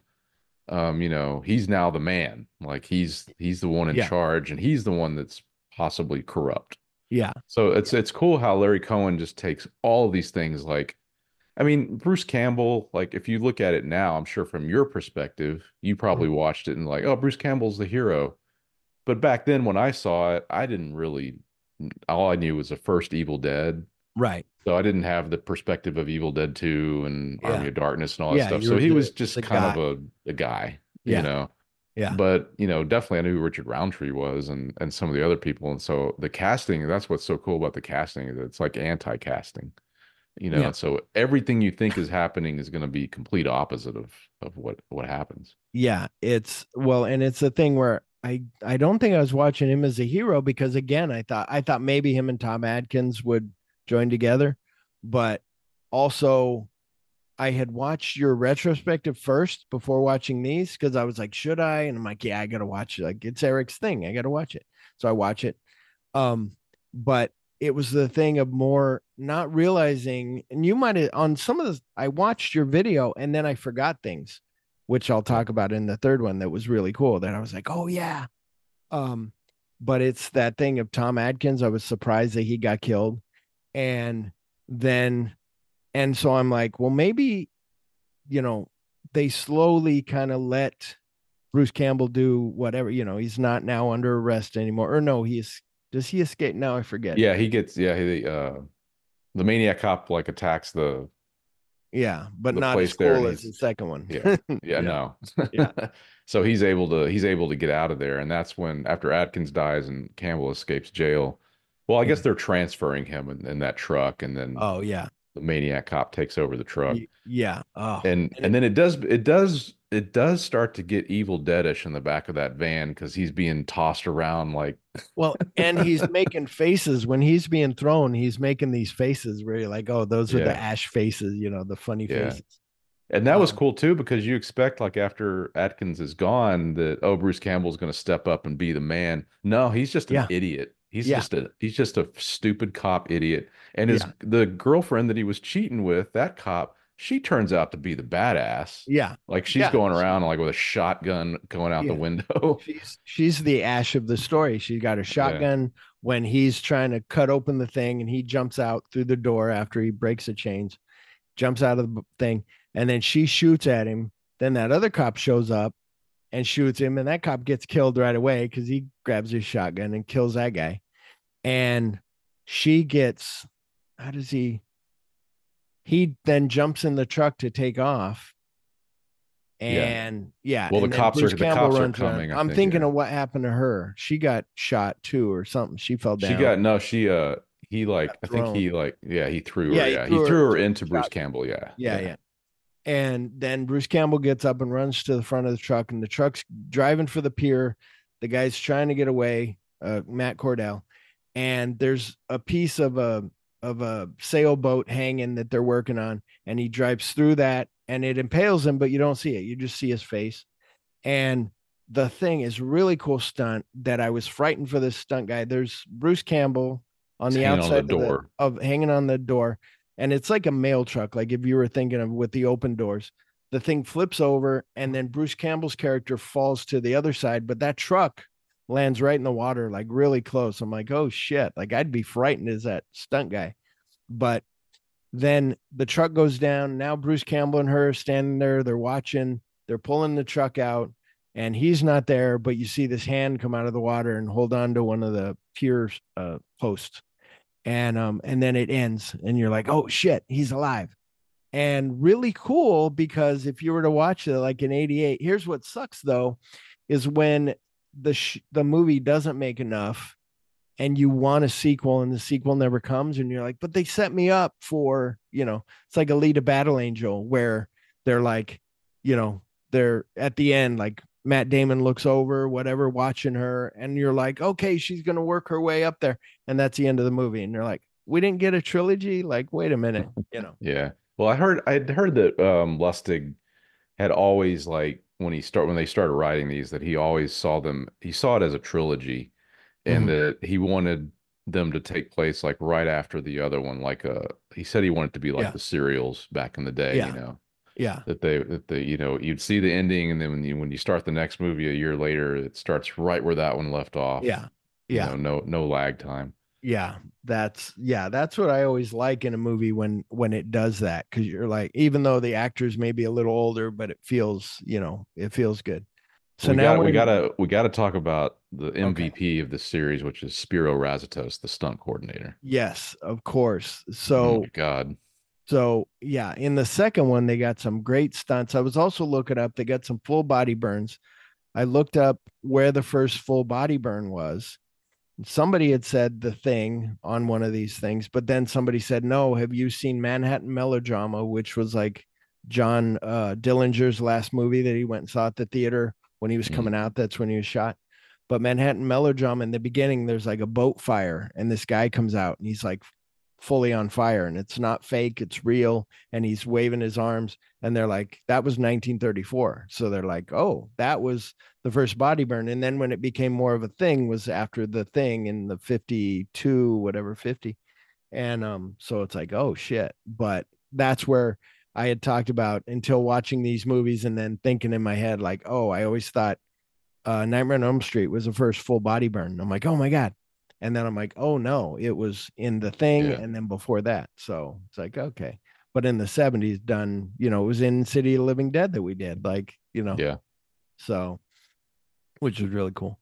he's now the man. Like he's the one in Yeah. charge, and he's the one that's possibly corrupt. Yeah. So it's cool how Larry Cohen just takes all of these things. Like, I mean, Bruce Campbell, like if you look at it now, I'm sure from your perspective, you probably watched it and like, oh, Bruce Campbell's the hero. But back then when I saw it, I didn't really, all I knew was the first Evil Dead. Right. So I didn't have the perspective of Evil Dead 2 and Yeah. Army of Darkness and all that Yeah, stuff. you So were he was the just guy. kind of a guy, Yeah. Yeah. But definitely I knew who Richard Roundtree was and some of the other people. And so the casting, that's what's so cool about the casting, is it's like anti-casting. Yeah. So everything you think is happening is going to be complete opposite of what happens. Yeah. And it's a thing where I don't think I was watching him as a hero, because again, I thought maybe him and Tom Adkins would join together, but also I had watched your retrospective first before watching these, because I was like, should I? And I'm like, yeah, I gotta watch it. Like, it's Eric's thing. I gotta watch it. So I watch it. But it was the thing of more not realizing, and you might have on some of this, I watched your video and then I forgot things, which I'll talk about in the third one, that was really cool. That I was like, oh yeah. But it's that thing of Tom Adkins. I was surprised that he got killed. And so I'm like, well, maybe, they slowly kind of let Bruce Campbell do whatever, he's not now under arrest anymore. Or no, does he escape now? I forget. Yeah, the maniac cop like attacks the but the not place as there, cool and as the second one. yeah, no. Yeah. So he's able to get out of there, and that's when, after Atkins dies and Campbell escapes jail. Well, I guess they're transferring him in that truck, and then Oh yeah. the maniac cop takes over the truck. Yeah. Oh. And then it does start to get Evil Deadish in the back of that van, because he's being tossed around like, Well, and he's making faces when he's being thrown. He's making these faces where you're like, oh, those are the Ash faces, the funny faces. And that was cool too, because you expect, like, after Atkins is gone, that, oh, Bruce Campbell's going to step up and be the man. No, he's just an idiot. He's just a stupid cop idiot. And the girlfriend that he was cheating with, that cop, she turns out to be the badass. Yeah. Like she's going around like with a shotgun going out the window. She's the Ash of the story. She got a shotgun when he's trying to cut open the thing, and he jumps out through the door after he breaks the chains, jumps out of the thing, and then she shoots at him. Then that other cop shows up and shoots him, and that cop gets killed right away because he grabs his shotgun and kills that guy. And she gets, how does he then jumps in the truck to take off. And well, the cops are coming. I'm thinking of what happened to her. She got shot too or something. She fell down. He threw her. He threw her into Bruce Campbell. Yeah. And then Bruce Campbell gets up and runs to the front of the truck, and the truck's driving for the pier. The guy's trying to get away, Matt Cordell, and there's a piece of a sailboat hanging that they're working on, and he drives through that, and it impales him, but you don't see it. You just see his face. And the thing is really cool stunt that I was frightened for this stunt guy. There's Bruce Campbell on the outside of the door, hanging on the door. And it's like a mail truck. Like if you were thinking of with the open doors, the thing flips over, and then Bruce Campbell's character falls to the other side, but that truck lands right in the water, like really close. I'm like, oh shit. Like I'd be frightened as that stunt guy. But then the truck goes down. Now Bruce Campbell and her are standing there. They're watching, they're pulling the truck out, and he's not there, but you see this hand come out of the water and hold on to one of the pier posts. And then it ends, and you're like, oh shit, he's alive. and really cool because if you were to watch it like in 88, here's what sucks though, is when the movie doesn't make enough and you want a sequel and the sequel never comes and you're like, but they set me up for, it's like Alita Battle Angel where they're like, they're at the end, like Matt Damon looks over, whatever, watching her, and you're like, okay, she's gonna work her way up there, and that's the end of the movie, and you're like, we didn't get a trilogy. Like, wait a minute, Yeah. Well, I'd heard that Lustig had always like when they started writing these that he saw it as a trilogy and Mhm. that he wanted them to take place like right after the other one he said he wanted it to be like Yeah, the serials back in the day, yeah, yeah, that they you'd see the ending and then when you start the next movie a year later it starts right where that one left off. yeah, yeah. No lag time. That's what I always like in a movie when it does that, because you're like, even though the actors may be a little older, but it feels, it feels good. So We now got we're we in. gotta talk about the Okay. MVP of the series, which is Spiro Razatos, the stunt coordinator. Yes, of course. Oh my So God. yeah, in the second one they got some great stunts. I was also looking up, they got some full body burns. I looked up where the first full body burn was. Somebody had said The Thing on one of these things, but then somebody said, no, have you seen Manhattan Melodrama, which was like John Dillinger's last movie that he went and saw at the theater when he was Mm. coming out? That's when he was shot. But Manhattan Melodrama, in the beginning, there's like a boat fire, and this guy comes out and he's like fully on fire, and it's not fake, it's real, and he's waving his arms. And they're like, that was 1934. So they're like, oh, that was the first body burn. And then when it became more of a thing was after The Thing in the 52, whatever, 50. And so it's like, oh shit. But that's where I had talked about until watching these movies and then thinking in my head, like, oh, I always thought Nightmare on Elm Street was the first full body burn. And I'm like, oh my God. And then I'm like, oh no, it was in The Thing Yeah. and then before that. So it's like, okay. But in the 70s, done, it was in City of the Living Dead that we did, like, Yeah. so which was really cool.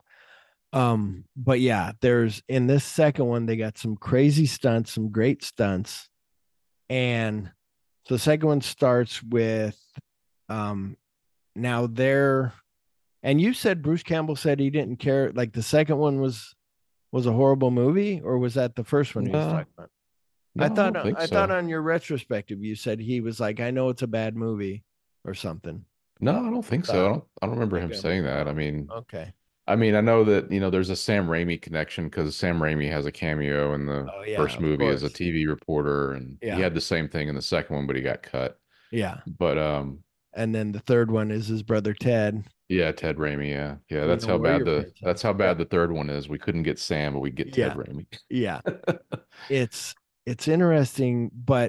But yeah, there's in this second one, they got some crazy stunts, some great stunts. And so the second one starts with um now they're and you said Bruce Campbell said he didn't care, like the second one was a horrible movie, or was that the first one he was No, talking about? no, I don't think I thought so. on your retrospective you said he was like, I know it's a bad movie or something. No, I don't think so. Thought I don't remember him maybe I'm saying that. wrong. Okay. I mean, I know that, there's a Sam Raimi connection because Sam Raimi has a cameo in the Oh yeah, first of movie as a course. TV reporter, and he Yeah. had the same thing in the second one, but he got cut. Yeah. But And then the third one is his brother Ted. yeah, Ted Raimi, yeah. Yeah, We know where your parents are. that's how Yeah. bad the third one is. We couldn't get Sam, but we get Ted Yeah. Raimi. Yeah. It's interesting, but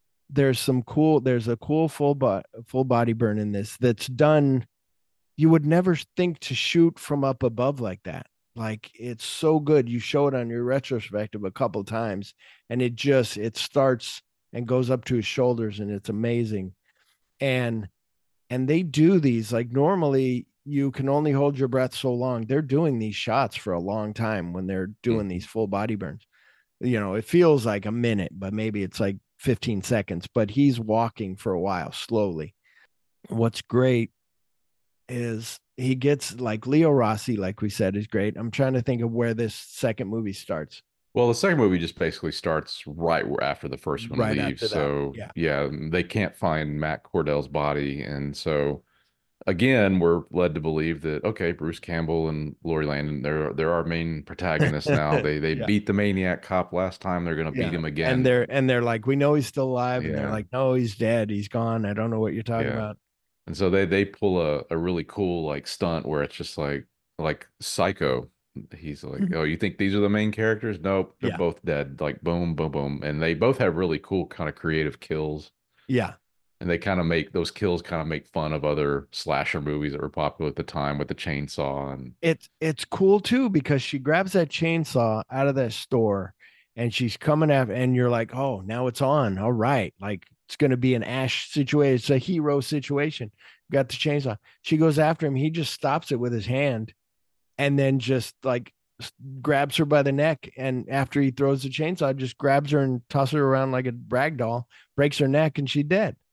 there's a cool full body burn in this that's done. You would never think to shoot from up above like that. Like, it's so good. You show it on your retrospective a couple times, and it starts and goes up to his shoulders, and it's amazing. And they do these, like, normally you can only hold your breath so long. They're doing these shots for a long time when they're doing these full body burns. It feels like a minute, but maybe it's like 15 seconds, but he's walking for a while slowly. What's great is he gets, like, Leo Rossi, like we said, is great. I'm trying to think of where this second movie starts. Well, the second movie just basically starts right where after the first one Right leaves. after that. So Yeah. yeah, they can't find Matt Cordell's body, and so again, we're led to believe that okay, Bruce Campbell and Lori Landon, they're our main protagonists now. They Yeah. beat the maniac cop last time. They're gonna beat Yeah. him And again. they're like, we know he's still alive. And they're Yeah, like, no, he's dead. He's gone. I don't know what you're talking yeah. about. And so they pull a really cool like stunt where it's just like Psycho. He's like, oh, you think these are the main characters? Nope, they're Yeah. both dead. Like boom, boom, boom, and they both have really cool kind of creative kills. Yeah. And they kind of make those kills kind of make fun of other slasher movies that were popular at the time with the chainsaw and It's cool too, because she grabs that chainsaw out of that store and she's coming after, and you're like, oh, now it's on. All right. Like, it's going to be an Ash situation. It's a hero situation. Got the chainsaw. She goes after him. He just stops it with his hand and then just like grabs her by the neck. And after he throws the chainsaw, just grabs her and tosses her around like a rag doll, breaks her neck, and she's dead.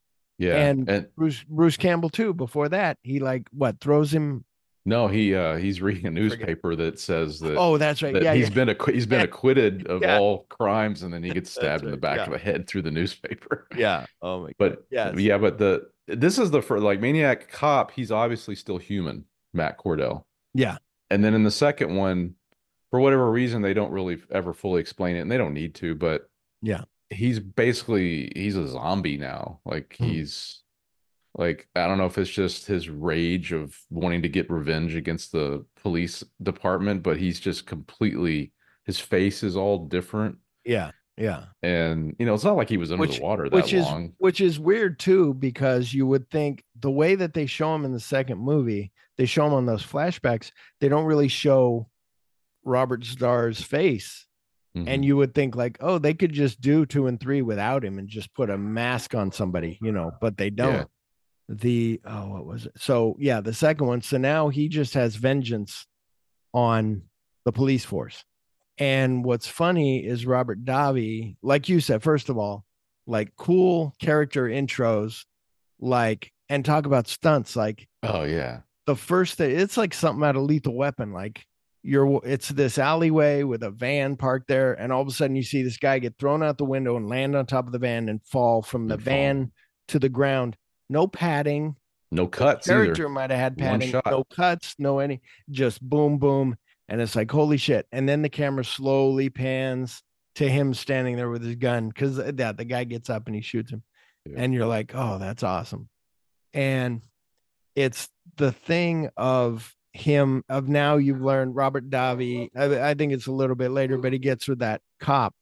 Yeah. And Bruce Campbell too. Before that, he like what throws him. No, he's reading a I forget. newspaper that says that Oh, that's right. Yeah, he's yeah, been acquitted of yeah. all crimes, and then he gets That's stabbed in the right. back Yeah, of the head through the newspaper. yeah. Oh my God. But Yes. yeah, but this is the first, like, Maniac Cop. He's obviously still human, Matt Cordell. Yeah. And then in the second one, for whatever reason, they don't really ever fully explain it, and they don't need to. But Yeah. he's a zombie now. Like Hmm. he's like, I don't know if it's just his rage of wanting to get revenge against the police department, but he's just completely, his face is all different. Yeah. Yeah. And, it's not like he was under the water that long. Which is weird too, because you would think the way that they show him in the second movie, they show him on those flashbacks, they don't really show Robert Starr's face. Mhm. And you would think like, oh, they could just do 2 and 3 without him and just put a mask on somebody, but they don't. What was it? So yeah, the second one. So now he just has vengeance on the police force. And what's funny is Robert Davi, like you said, first of all, like cool character intros, and talk about stunts. Like, oh yeah, the first thing, it's like something out of Lethal Weapon. Like it's this alleyway with a van parked there, and all of a sudden you see this guy get thrown out the window and land on top of the van and fall from the van to the ground. No padding, no cuts. The character might have had padding, no cuts, just boom, boom. And it's like, holy shit. And then the camera slowly pans to him standing there with his gun, because the guy gets up and he shoots him. Yeah. And you're like, oh, that's awesome. And it's the thing of him, of now you've learned Robert Davi. I think it's a little bit later, but he gets with that cop.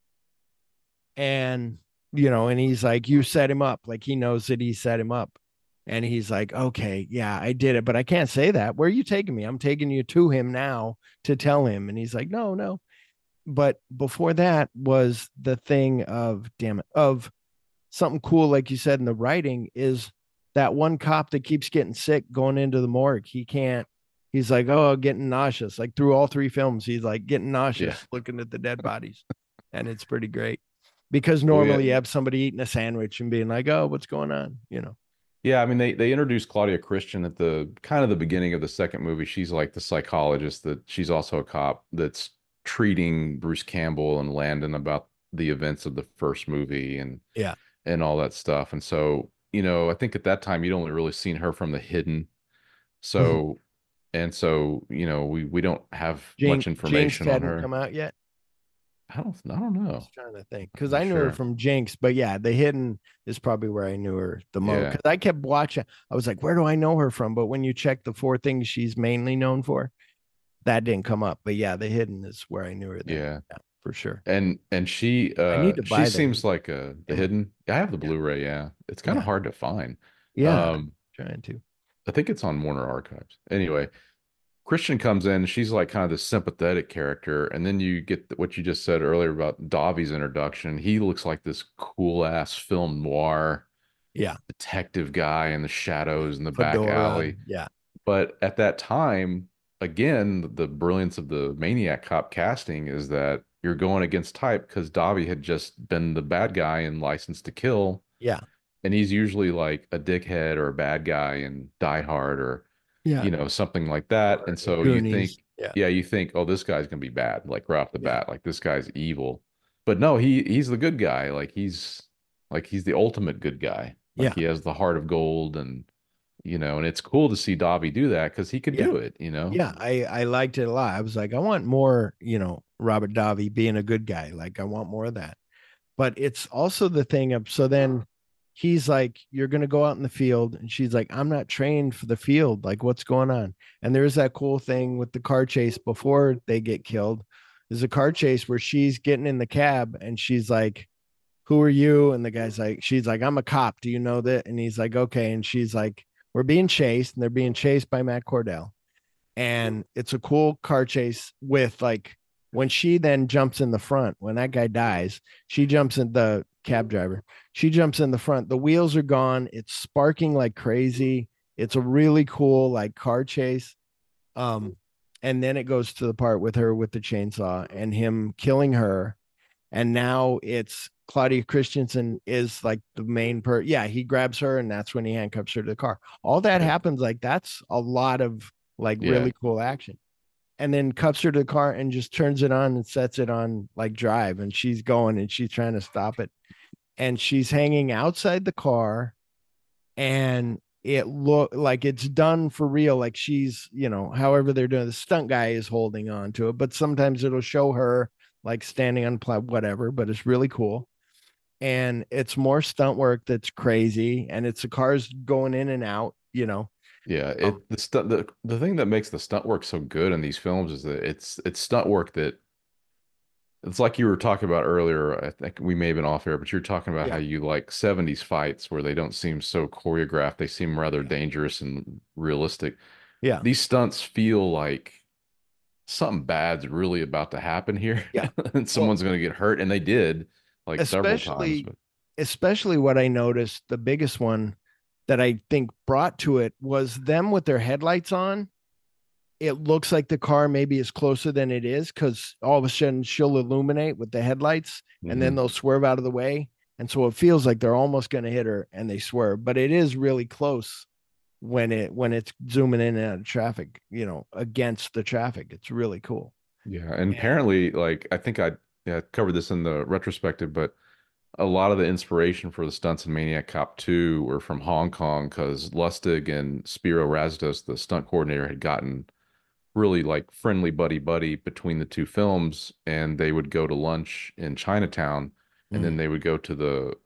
And, and he's like, you set him up. Like he knows that he set him up. And he's like, okay, yeah, I did it, but I can't say that. Where are you taking me? I'm taking you to him now to tell him. And he's like, no. But before that was the thing of, of something cool, like you said in the writing, is that one cop that keeps getting sick going into the morgue. He's like, oh, getting nauseous. Like through all 3 films, he's like getting nauseous looking at the dead bodies. And it's pretty great, because normally you have somebody eating a sandwich and being like, oh, what's going on? Yeah, I mean, they introduced Claudia Christian at the kind of the beginning of the second movie. She's like the psychologist that she's also a cop that's treating Bruce Campbell and Landon about the events of the first movie and all that stuff. And so, I think at that time you'd only really seen her from The Hidden. So, and so, we don't have much information on her. Come out yet? I don't know. I was trying to think, because I knew her from Jinx, but yeah, The Hidden is probably where I knew her the most, because I kept watching. I was like, where do I know her from? But when you check the 4 things she's mainly known for, that didn't come up. But yeah, The Hidden is where I knew her. Yeah, for sure. And she seems like The Hidden. I have the Blu-ray. Yeah, it's kind of hard to find. Yeah, trying to. I think it's on Warner Archives. Anyway. Christian comes in, she's like kind of this sympathetic character, and then you get what you just said earlier about Davi's introduction. He looks like this cool ass film noir, detective guy in the shadows in the back alley. Yeah. But at that time, again, the brilliance of the Maniac Cop casting is that you're going against type, because Davi had just been the bad guy in License to Kill. Yeah. And he's usually like a dickhead or a bad guy in Die Hard or something like that. And so Goonies. You think, oh, this guy's gonna be bad, like right off the bat, like this guy's evil. But no, he's the good guy. Like he's the ultimate good guy. Like he has the heart of gold, and and it's cool to see Davi do that, because he could do it. Yeah, I liked it a lot. I was like, I want more, Robert Davi being a good guy. Like I want more of that. But it's also the thing of, so then he's like, you're going to go out in the field. And she's like, I'm not trained for the field. Like, what's going on? And there's that cool thing with the car chase before they get killed. There's a car chase where she's getting in the cab and she's like, who are you? And the guy's like, she's like, I'm a cop. Do you know that? And he's like, okay. And she's like, we're being chased, and they're being chased by Matt Cordell. And it's a cool car chase with, like, when she then jumps in the front, when that guy dies, she jumps in, the cab driver. She jumps in the front. The wheels are gone. It's sparking like crazy. It's a really cool like car chase. And then it goes to the part with her with the chainsaw and him killing her. And now it's Claudia Christensen is like the main yeah, he grabs her and that's when he handcuffs her to the car. All that happens, like that's a lot of like really cool action. And then cuffs her to the car and just turns it on and sets it on like drive, and she's going and she's trying to stop it. And she's hanging outside the car, and it look like it's done for real. Like she's, however they're doing, the stunt guy is holding on to it, but sometimes it'll show her like standing on whatever, but it's really cool. And it's more stunt work that's crazy, and it's the cars going in and out. Yeah, the thing that makes the stunt work so good in these films is that it's stunt work that it's like you were talking about earlier. I think we may have been off air, but you're talking about how you like 70s fights where they don't seem so choreographed. They seem rather dangerous and realistic. Yeah. These stunts feel like something bad's really about to happen here. Yeah. And someone's going to get hurt. And they did like several times. But especially what I noticed, the biggest one that I think brought to it was them with their headlights on. It looks like the car maybe is closer than it is, because all of a sudden she'll illuminate with the headlights and then they'll swerve out of the way. And so it feels like they're almost going to hit her and they swerve, but it is really close when it's zooming in and out of traffic, against the traffic. It's really cool. Yeah. And apparently, like, I think I covered this in the retrospective, but a lot of the inspiration for the stunts in Maniac Cop 2 were from Hong Kong, because Lustig and Spiro Razdos, the stunt coordinator, had gotten really like friendly buddy between the two films, and they would go to lunch in Chinatown, and then they would go to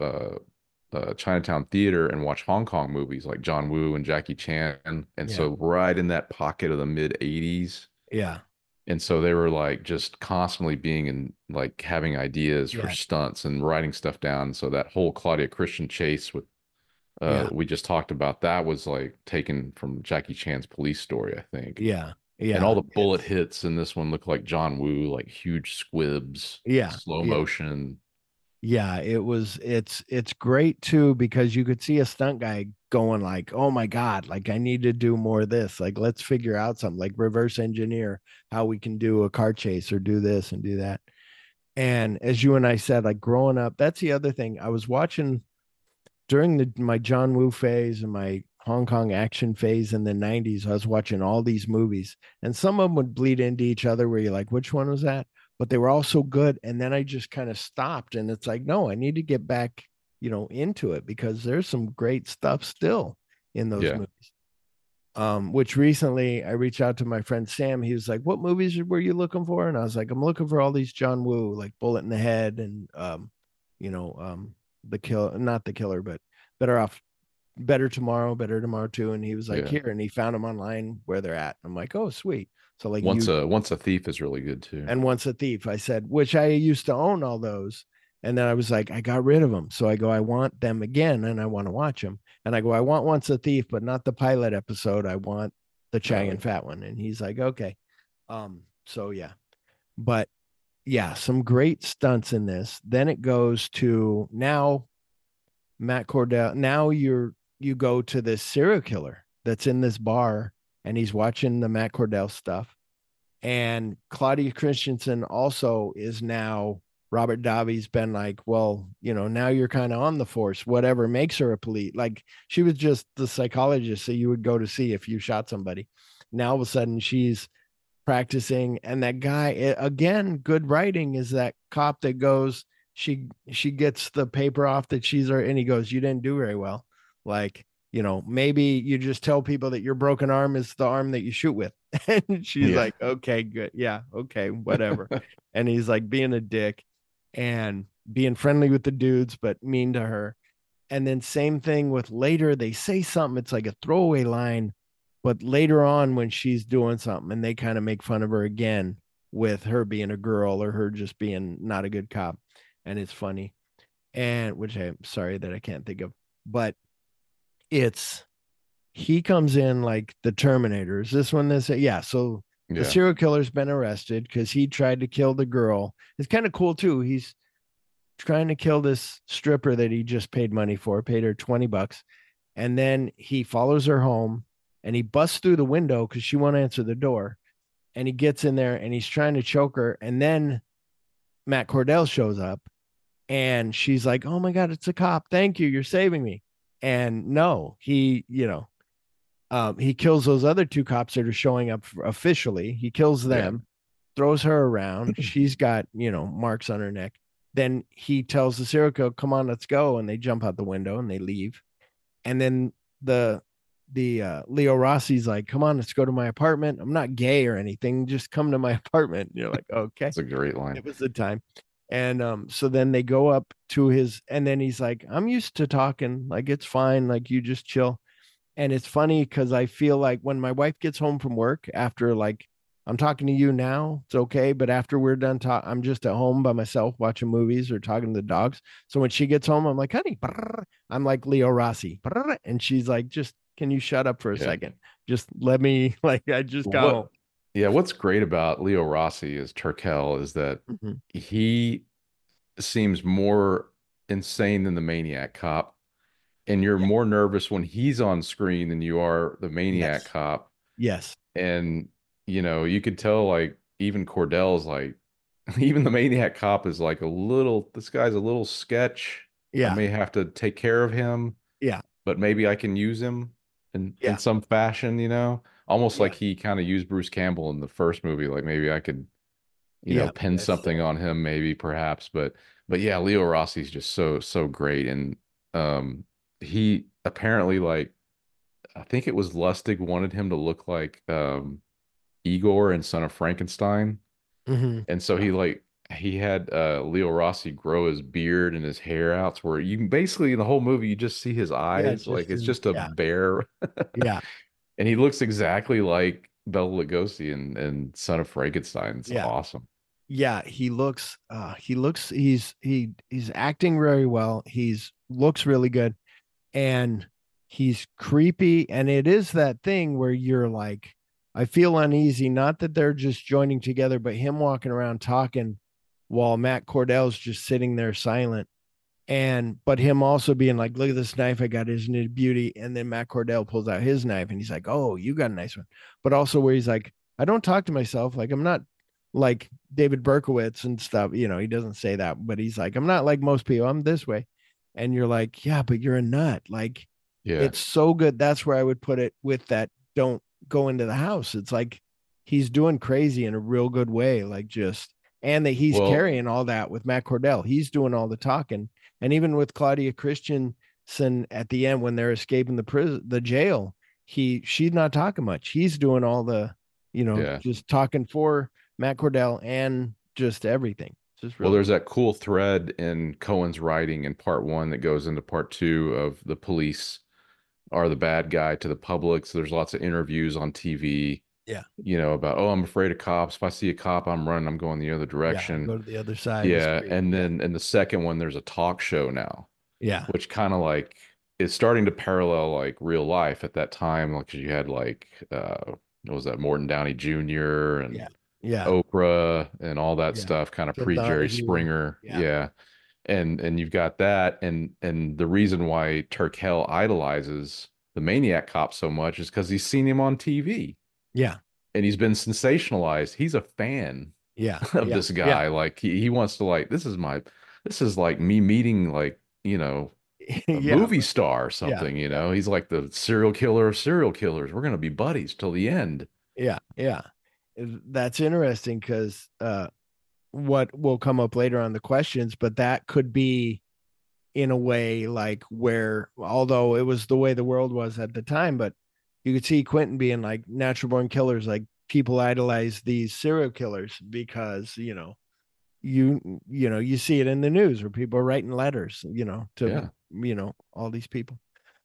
the Chinatown theater and watch Hong Kong movies like John Woo and Jackie Chan, and so right in that pocket of the mid 80s. Yeah. And so they were like just constantly being in, like, having ideas for stunts and writing stuff down. So that whole Claudia Christian chase with we just talked about, that was like taken from Jackie Chan's Police Story, I think. Yeah. Yeah. And all the bullet hits in this one look like John Woo, like huge squibs, slow motion. Yeah, it's great too, because you could see a stunt guy going like, oh my God, like I need to do more of this. Like, let's figure out something, like reverse engineer how we can do a car chase or do this and do that. And as you and I said, like growing up, that's the other thing. I was watching during my John Woo phase and my Hong Kong action phase in the 90s. I was watching all these movies, and some of them would bleed into each other where you're like, which one was that? But they were all so good. And then I just kind of stopped, and it's like, no, I need to get back, into it, because there's some great stuff still in those movies. Which recently I reached out to my friend Sam. He was like, what movies were you looking for? And I was like, I'm looking for all these John Woo, like Bullet in the Head and, the kill, not the killer, but Better Tomorrow 2. And he was like, here, and he found them online where they're at. I'm like, oh, sweet. So like Once a Thief is really good too. And Once a Thief, I said, which I used to own all those. And then I was like, I got rid of them. So I go, I want them again, and I want to watch them. And I go, I want Once a Thief, but not the pilot episode. I want the Chang and Fat one. And he's like, okay. So yeah. But yeah, some great stunts in this. Then it goes to now Matt Cordell. Now you go to this serial killer that's in this bar, and he's watching the Matt Cordell stuff. And Claudia Christensen also is now, Robert Davi's been like, well, now you're kind of on the force, whatever makes her a police. Like, she was just the psychologist that you would go to see if you shot somebody. Now all of a sudden she's practicing. And that guy, again, good writing, is that cop that goes, she gets the paper off that she's, and he goes, you didn't do very well. Like, maybe you just tell people that your broken arm is the arm that you shoot with. And she's like, okay, good. Yeah. Okay. Whatever. And he's like being a dick and being friendly with the dudes, but mean to her. And then same thing with later, they say something, it's like a throwaway line, but later on when she's doing something and they kind of make fun of her again with her being a girl or her just being not a good cop. And it's funny. And which I'm sorry that I can't think of, but he comes in like the Terminator. Is this one this? Yeah. So the serial killer's been arrested because he tried to kill the girl. It's kind of cool too. He's trying to kill this stripper that he just paid money for, paid her $20. And then he follows her home and he busts through the window because she won't answer the door. And he gets in there and he's trying to choke her. And then Matt Cordell shows up, and she's like, "Oh my God, it's a cop! Thank you, you're saving me." And no, he kills those other two cops that are showing up officially. He kills Yeah. them, throws her around. She's got, marks on her neck. Then he tells the serial killer, "Come on, let's go." And they jump out the window and they leave. And then the Leo Rossi's like, "Come on, let's go to my apartment. I'm not gay or anything. Just come to my apartment." And you're like, okay, That's a great line. it was the time. And so then they go up to his, and then he's like, "I'm used to talking. Like, it's fine. Like, you just chill." And it's funny because I feel like when my wife gets home from work after, like, I'm talking to you now, it's okay. But after we're done talking, I'm just at home by myself watching movies or talking to the dogs. So when she gets home, I'm like, "Honey," I'm like Leo Rossi. And she's like, "Just, can you shut up for a second? Just let me," like, I just got home. Yeah, what's great about Leo Rossi as Turkel is that he seems more insane than the Maniac Cop, and you're more nervous when he's on screen than you are the Maniac Cop. Yes. And you could tell, like, even Cordell's like, even the Maniac Cop is like this guy's a little sketch. I may have to take care of him. Yeah. But maybe I can use him in some fashion, almost like he kind of used Bruce Campbell in the first movie. Like, maybe I could, pin something on him, maybe, perhaps. But yeah, Leo Rossi's just so great. And he apparently, like, I think it was Lustig wanted him to look like Igor in Son of Frankenstein. And so he had Leo Rossi grow his beard and his hair out, to where you can basically, in the whole movie, you just see his eyes, like it's just a bear. Yeah. And he looks exactly like Bela Lugosi in Son of Frankenstein. It's awesome. Yeah, he's acting very well. He's looks really good, and he's creepy. And it is that thing where you're like, I feel uneasy, not that they're just joining together, but him walking around talking while Matt Cordell's just sitting there silent. But him also being like, "Look at this knife I got, isn't it a beauty?" And then Matt Cordell pulls out his knife and he's like, "Oh, you got a nice one." But also where he's like, "I don't talk to myself. Like, I'm not like David Berkowitz and stuff." He doesn't say that, but he's like, "I'm not like most people. I'm this way." And you're like, "Yeah, but you're a nut." Like, it's so good. That's where I would put it with that. Don't go into the house. It's like he's doing crazy in a real good way. Like, and that he's carrying all that with Matt Cordell. He's doing all the talking. And even with Claudia Christensen at the end, when they're escaping the jail, she's not talking much. He's doing all the, just talking for Matt Cordell and just everything. Well, there's that cool thread in Cohen's writing in part 1 that goes into part 2 of the police are the bad guy to the public. So there's lots of interviews on TV. Yeah. About, "Oh, I'm afraid of cops. If I see a cop, I'm running. I'm going the other direction." Go to the other side. Yeah. And then in the second one, there's a talk show now. Yeah. Which kind of like is starting to parallel like real life at that time. Like, 'cause you had like, what was that, Morton Downey Jr. and Oprah and all that stuff, kind of pre-Jerry Springer. Yeah. And you've got that. And the reason why Turkel idolizes the Maniac Cop so much is because he's seen him on TV. Yeah. And he's been sensationalized. He's a fan of this guy. Yeah. Like, he wants to, like, this is like me meeting, like, a movie star or something. He's like the serial killer of serial killers. We're going to be buddies till the end. Yeah. Yeah. That's interesting because what will come up later on the questions, but that could be in a way like where, although it was the way the world was at the time, but you could see Quentin being like, natural born killers, like people idolize these serial killers because, you see it in the news where people are writing letters, to, all these people.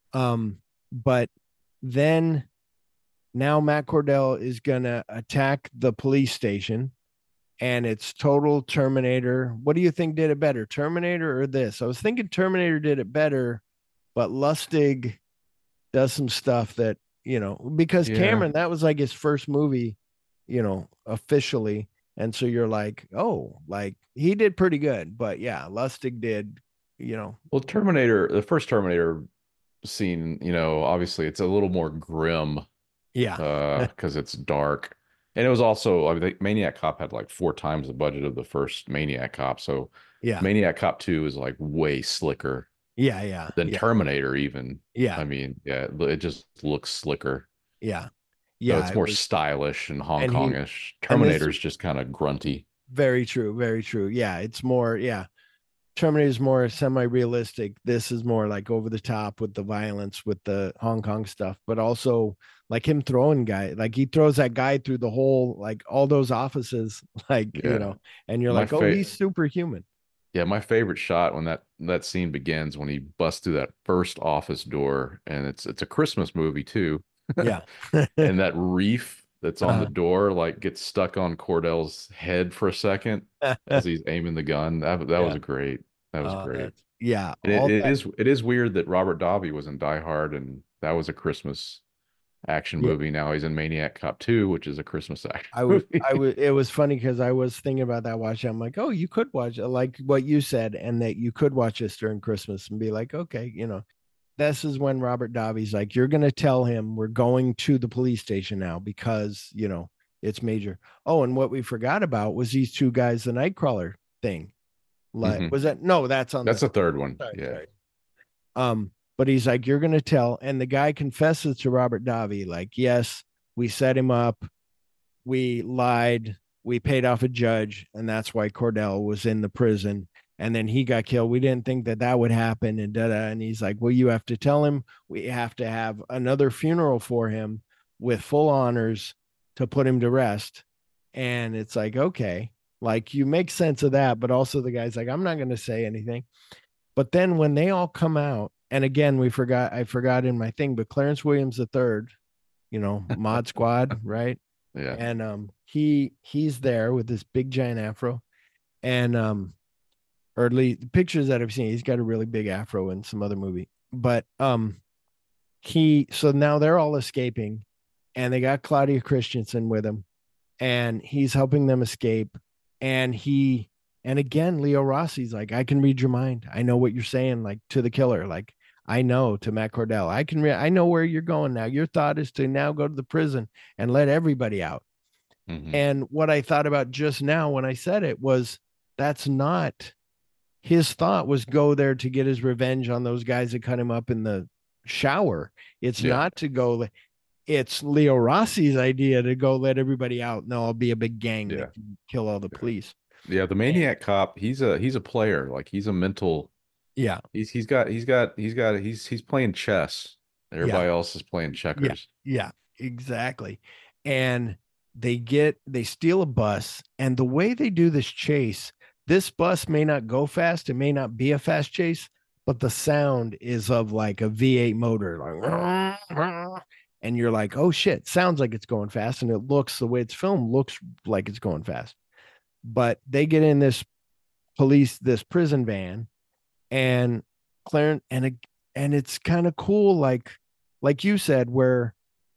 But then now Matt Cordell is going to attack the police station, and it's total Terminator. What do you think did it better, Terminator or this? I was thinking Terminator did it better, but Lustig does some stuff that, because Cameron, that was like his first movie, officially. And so you're like, oh, like he did pretty good. But yeah, Lustig did, Well, Terminator, the first Terminator scene, obviously it's a little more grim. Yeah. Because it's dark. And it was also, I mean, Maniac Cop had like 4 times the budget of the first Maniac Cop. So Yeah. Maniac Cop 2 is like way slicker Yeah. Yeah. than Yeah. Terminator even. Yeah. I mean, yeah, it just looks slicker. Yeah. So Yeah. it's It more was, stylish and Hong and he, Kongish. and this Terminator's just kind of grunty. very true. Very true. Yeah. It's more, yeah. Terminator is more semi-realistic. This is more like over the top with the violence, with the Hong Kong stuff, but also like him throwing guy, like he throws that guy through the whole, like all those offices, like Yeah. and you're My like, oh, fa- he's superhuman. Yeah, my favorite shot when that scene begins when he busts through that first office door, and it's a Christmas movie too. Yeah. And that reef that's on the Uh, door like gets stuck on Cordell's head for a second as he's aiming the gun. That yeah. was great. That was great. Yeah. And All that. it is weird that Robert Davi was in Die Hard and that was a Christmas action Yeah. movie. Now he's in Maniac Cop 2, which is a Christmas action I was, movie. it was funny because I was thinking about that watch. I'm like, oh, you could watch it, like what you said, and that you could watch this during Christmas and be like, okay, this is when Robert Davi's like, you're going to tell him we're going to the police station now because, it's major. Oh, and what we forgot about was these two guys, the Nightcrawler thing. Like, Mhm. was that? No, that's on That's the the third one. sorry, Yeah. sorry. But he's like, you're going to tell. And the guy confesses to Robert Davi, like, yes, we set him up. We lied. We paid off a judge. And that's why Cordell was in the prison. And then he got killed. We didn't think that that would happen. And And he's like, well, you have to tell him we have to have another funeral for him with full honors to put him to rest. And it's like, okay, like you make sense of that. But also the guy's like, I'm not going to say anything. But then when they all come out, and again, I forgot in my thing, but Clarence Williams III, Mod Squad, right? Yeah. And he's there with this big giant afro. And or at least the pictures that I've seen, he's got a really big afro in some other movie. But so now they're all escaping and they got Claudia Christensen with him and he's helping them escape. And again, Leo Rossi's like, I can read your mind. I know what you're saying, like to the killer. Like, I know to Matt Cordell, I know where you're going now. Your thought is to now go to the prison and let everybody out. Mhm. And what I thought about just now when I said it was that's not his thought was go there to get his revenge on those guys that cut him up in the shower. It's Yeah. not to go. It's Leo Rossi's idea to go let everybody out. And there'll be a big gang Yeah. that can kill all the police. Yeah, the Maniac Cop, he's a player. Like he's a mental Yeah. he's playing chess. Everybody else is playing checkers. Yeah, exactly. And they steal a bus, and the way they do this bus may not go fast, it may not be a fast chase, but the sound is of like a V8 motor, like, and you're like, oh shit, sounds like it's going fast, and it looks the way it's filmed looks like it's going fast. But they get in this prison van, and Clarence, and it's kind of cool, like you said, where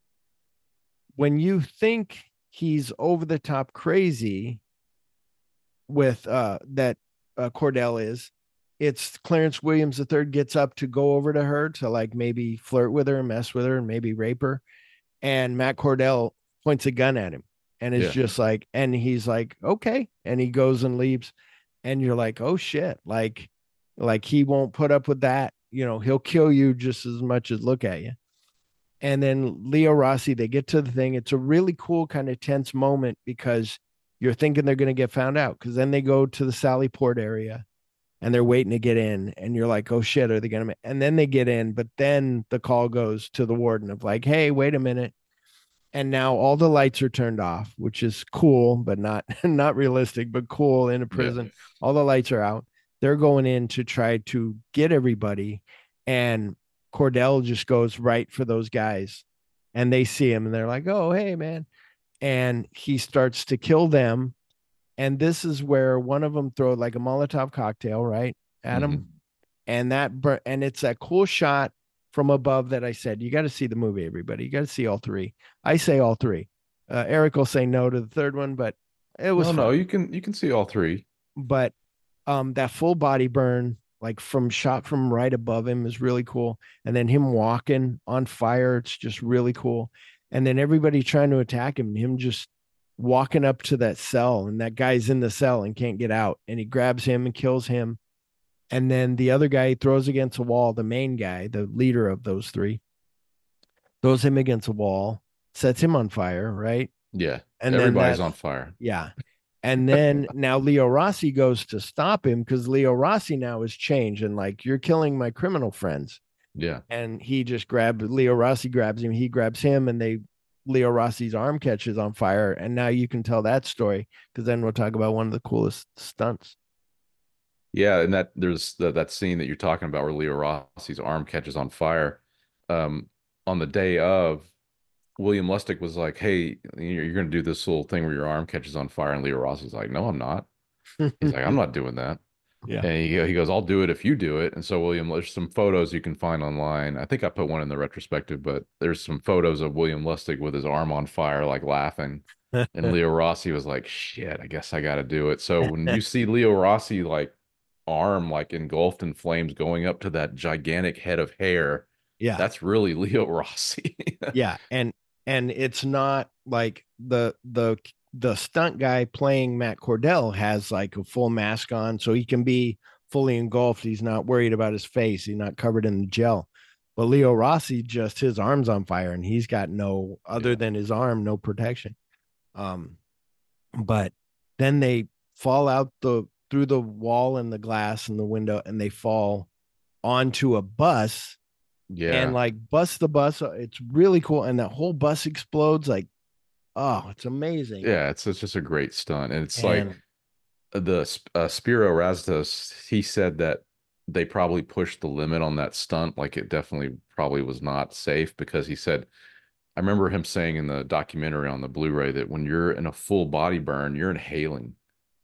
when you think he's over the top crazy with that Cordell is, it's Clarence Williams III gets up to go over to her to like maybe flirt with her and mess with her and maybe rape her. And Matt Cordell points a gun at him and it's just like, and he's like, okay. And he goes and leaves. And you're like, oh shit. Like he won't put up with that. He'll kill you just as much as look at you. And then Leo Rossi, they get to the thing. It's a really cool kind of tense moment because you're thinking they're going to get found out. Because then they go to the Sally Port area and they're waiting to get in. And you're like, oh shit, are they going to? And then they get in. But then the call goes to the warden of like, hey, wait a minute. And now all the lights are turned off, which is cool, but not realistic, but cool in a prison. Yeah. All the lights are out. They're going in to try to get everybody. And Cordell just goes right for those guys and they see him and they're like, oh, hey, man. And he starts to kill them. And this is where one of them throw like a Molotov cocktail, right, Adam? Mm-hmm. And it's that cool shot from above that I said, you got to see the movie, everybody. You got to see all three. I say all three. Eric will say no to the third one, but it was no, you can see all three. But that full body burn, like shot from right above him, is really cool. And then him walking on fire, it's just really cool. And then everybody trying to attack him, him just walking up to that cell, and that guy's in the cell and can't get out, and he grabs him and kills him. And then the other guy throws against a wall, the main guy, the leader of those three, throws him against a wall, sets him on fire, right? Yeah. And then Everybody's that, on fire. yeah. And then now Leo Rossi goes to stop him because Leo Rossi now has changed and like, you're killing my criminal friends. Yeah. And he just Leo Rossi grabs him, he grabs him, and Leo Rossi's arm catches on fire. And now you can tell that story because then we'll talk about one of the coolest stunts. Yeah, and there's that scene that you're talking about where Leo Rossi's arm catches on fire. On the day of, William Lustig was like, "Hey, you're going to do this little thing where your arm catches on fire," and Leo Rossi's like, "No, I'm not." He's like, "I'm not doing that." Yeah. And he goes, "I'll do it if you do it." And so there's some photos you can find online. I think I put one in the retrospective, but there's some photos of William Lustig with his arm on fire, like laughing. And Leo Rossi was like, "Shit, I guess I got to do it." So when you see Leo Rossi like arm like engulfed in flames going up to that gigantic head of hair, Yeah. that's really Leo Rossi. Yeah. And it's not like the stunt guy playing Matt Cordell has like a full mask on, so he can be fully engulfed. He's not worried about his face. He's not covered in the gel. But Leo Rossi, just his arm's on fire, and he's got no other than his arm, no protection. But then they fall out through the wall and the glass and the window, and they fall onto a bus. Yeah. And like bust the bus. It's really cool. And that whole bus explodes. Like, oh, it's amazing. Yeah, it's just a great stunt. And it's like the Spiro Rastos, he said that they probably pushed the limit on that stunt. Like it definitely probably was not safe because he said, I remember him saying in the documentary on the Blu-ray that when you're in a full body burn, you're inhaling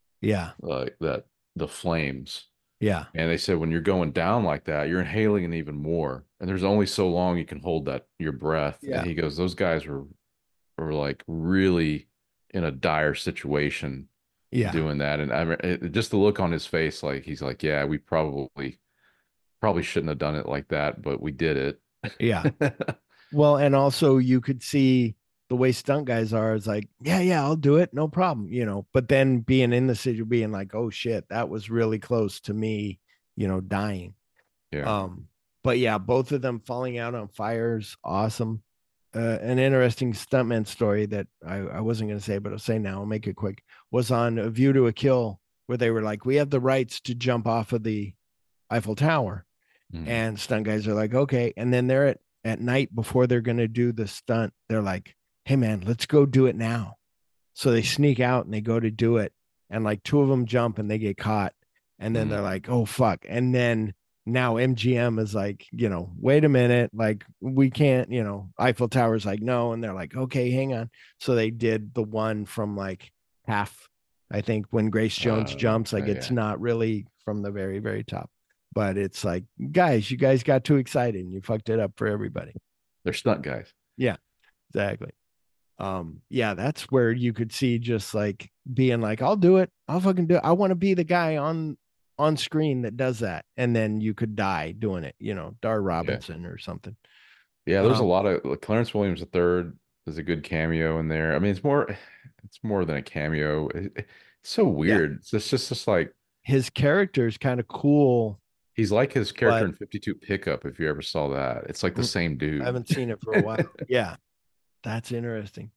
that the flames. Yeah. And they said when you're going down like that, you're inhaling it even more. And there's only so long you can hold your breath. Yeah. And he goes, those guys were like really in a dire situation doing that. And just the look on his face, like he's like, yeah, we probably shouldn't have done it like that, but we did it. Yeah. Well, and also you could see the way stunt guys are is like, yeah, I'll do it. No problem. But then being in the city, being like, oh shit, that was really close to me, dying. Yeah. But yeah, both of them falling out on fires. Awesome. An interesting stuntman story that I wasn't going to say, but I'll say now, I'll make it quick, was on A View to a Kill, where they were like, we have the rights to jump off of the Eiffel Tower. And stunt guys are like, okay. And then they're at night before they're going to do the stunt. They're like, hey man, let's go do it now. So they sneak out and they go to do it. And like two of them jump and they get caught. And then they're like, oh fuck. And then now MGM is like, wait a minute, like we can't, Eiffel Tower's like, no. And they're like, okay, hang on. So they did the one from like half, I think, when Grace Jones jumps, like it's not really from the very, very top. But it's like, guys, you guys got too excited and you fucked it up for everybody. They're stunt guys. Yeah, exactly. Yeah, that's where you could see just like being like, I'll do it. I'll fucking do it. I want to be the guy on screen that does that. And then you could die doing it, Dar Robinson or something. Yeah, there's a lot of Clarence Williams III is a good cameo in there. I mean, it's more than a cameo. It's so weird. Yeah. It's just like his character is kind of cool. He's like his character in 52 Pickup, if you ever saw that. It's like the same dude. I haven't seen it for a while. Yeah. That's interesting.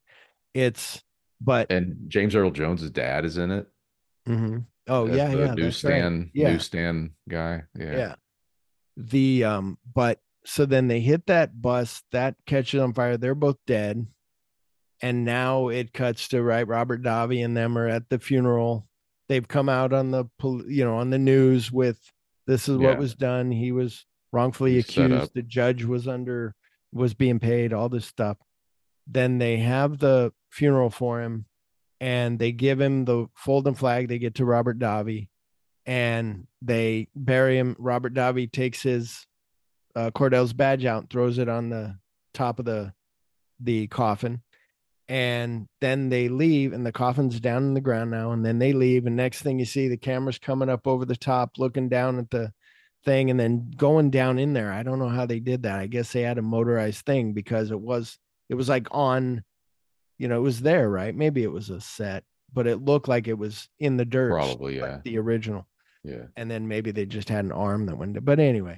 And James Earl Jones's dad is in it. Mm-hmm. Oh yeah, the newsstand guy. Yeah. But so then they hit that bus that catches on fire. They're both dead, and now it cuts to Robert Davi and them are at the funeral. They've come out on the on the news with this is what was done. He was wrongfully accused. The judge was being paid. All this stuff. Then they have the funeral for him and they give him the folding flag. They get to Robert Davi and they bury him. Robert Davi takes his Cordell's badge out and throws it on the top of the coffin. And then they leave and the coffin's down in the ground now. And then they leave. And next thing you see, the camera's coming up over the top, looking down at the thing and then going down in there. I don't know how they did that. I guess they had a motorized thing because it was like on it was there, right? Maybe it was a set, but it looked like it was in the dirt, Probably, like yeah. the original. Yeah. And then maybe they just had an arm that went. But anyway,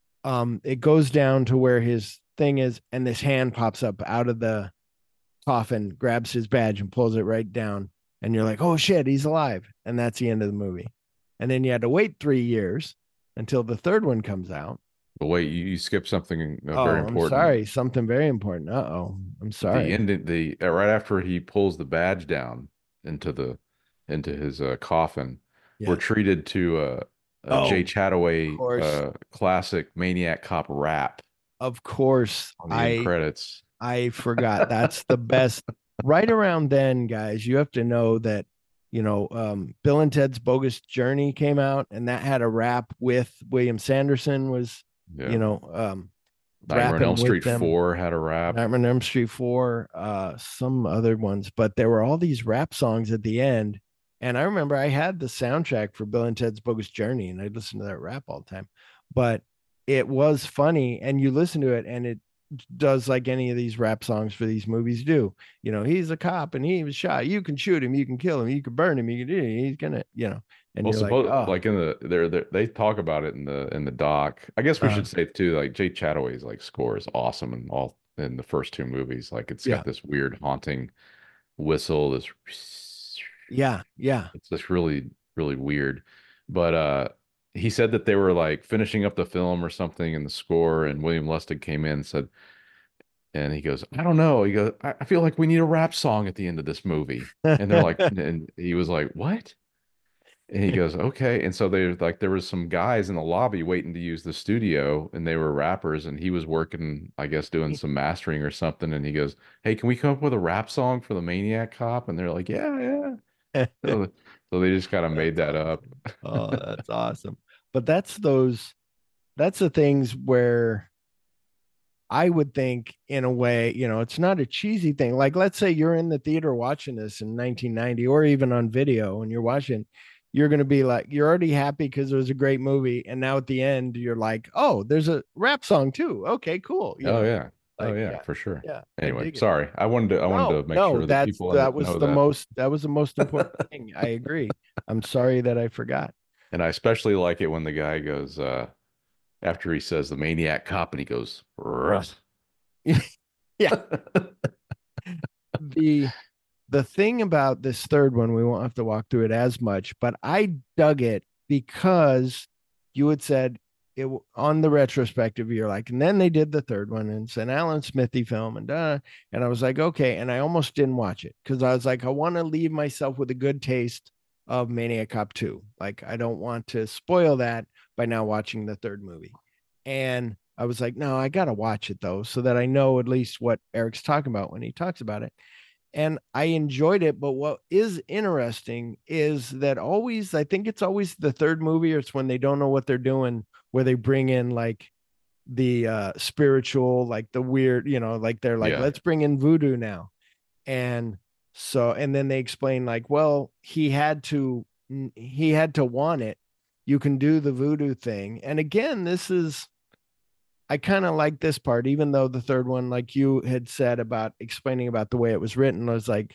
it goes down to where his thing is, and this hand pops up out of the coffin, grabs his badge, and pulls it right down. And you're like, oh shit, he's alive. And that's the end of the movie. And then you had to wait 3 years until the third one comes out. But wait, you skipped something Oh, very I'm important. sorry. Something very important. Uh-oh. I'm sorry. The ending, right after he pulls the badge down into his coffin, Yeah. we're treated to a Jay Chataway classic Maniac Cop rap Of course. on the end credits. I forgot. That's the best. Right around then, guys, you have to know that, Bill and Ted's Bogus Journey came out, and that had a rap with William Sanderson was, Yeah. Nightmare on rapping Elm with Street them. 4 had a rap. Nightmare on Elm Street 4, some other ones, but there were all these rap songs at the end. And I remember I had the soundtrack for Bill and Ted's Bogus Journey, and I'd listen to that rap all the time. But it was funny, and you listen to it, and it does like any of these rap songs for these movies do. He's a cop and he was shot. You can shoot him, you can kill him, you can burn him, you can do it. He's gonna, and Well, you're like, oh. like in they talk about it in the doc. I guess we should say too, like Jay Chataway's like score is awesome in the first two movies. Like it's got this weird haunting whistle. Yeah. It's just really, really weird. But he said that they were like finishing up the film or something in the score, and William Lustig came in and said, and he goes, I don't know. He goes, I feel like we need a rap song at the end of this movie. And they're like, and he was like, what? And he goes, okay. And so there was some guys in the lobby waiting to use the studio, and they were rappers, and he was working, I guess, doing some mastering or something. And he goes, hey, can we come up with a rap song for the Maniac Cop? And they're like, yeah. So they just kind of made that up. Oh, that's awesome. But that's the things where I would think, in a way, it's not a cheesy thing. Like, let's say you're in the theater watching this in 1990 or even on video, and you're watching, you're going to be like, you're already happy because it was a great movie. And now at the end, you're like, oh, there's a rap song too. Okay, cool. Yeah. For sure. Yeah. Anyway, sorry. I wanted to make sure that people that was the most important thing. I agree. I'm sorry that I forgot. And I especially like it when the guy goes, after he says the Maniac Cop, and he goes, Russ. Yeah. The thing about this third one, we won't have to walk through it as much, but I dug it because you had said it on the retrospective. You're like, and then they did the third one, and it's an Alan Smithy film, and I was like, okay, and I almost didn't watch it because I was like, I want to leave myself with a good taste of Maniac Cop 2. Like, I don't want to spoil that by now watching the third movie. And I was like, no, I gotta watch it though, so that I know at least what Eric's talking about when he talks about it. And I enjoyed it. But what is interesting is that I think it's always the third movie, or it's when they don't know what they're doing, where they bring in like the spiritual, like the weird, like they're like, let's bring in voodoo now. And then they explain like, well, he had to want it. You can do the voodoo thing. And again, I kind of like this part, even though the third one, like you had said about explaining about the way it was written, was like,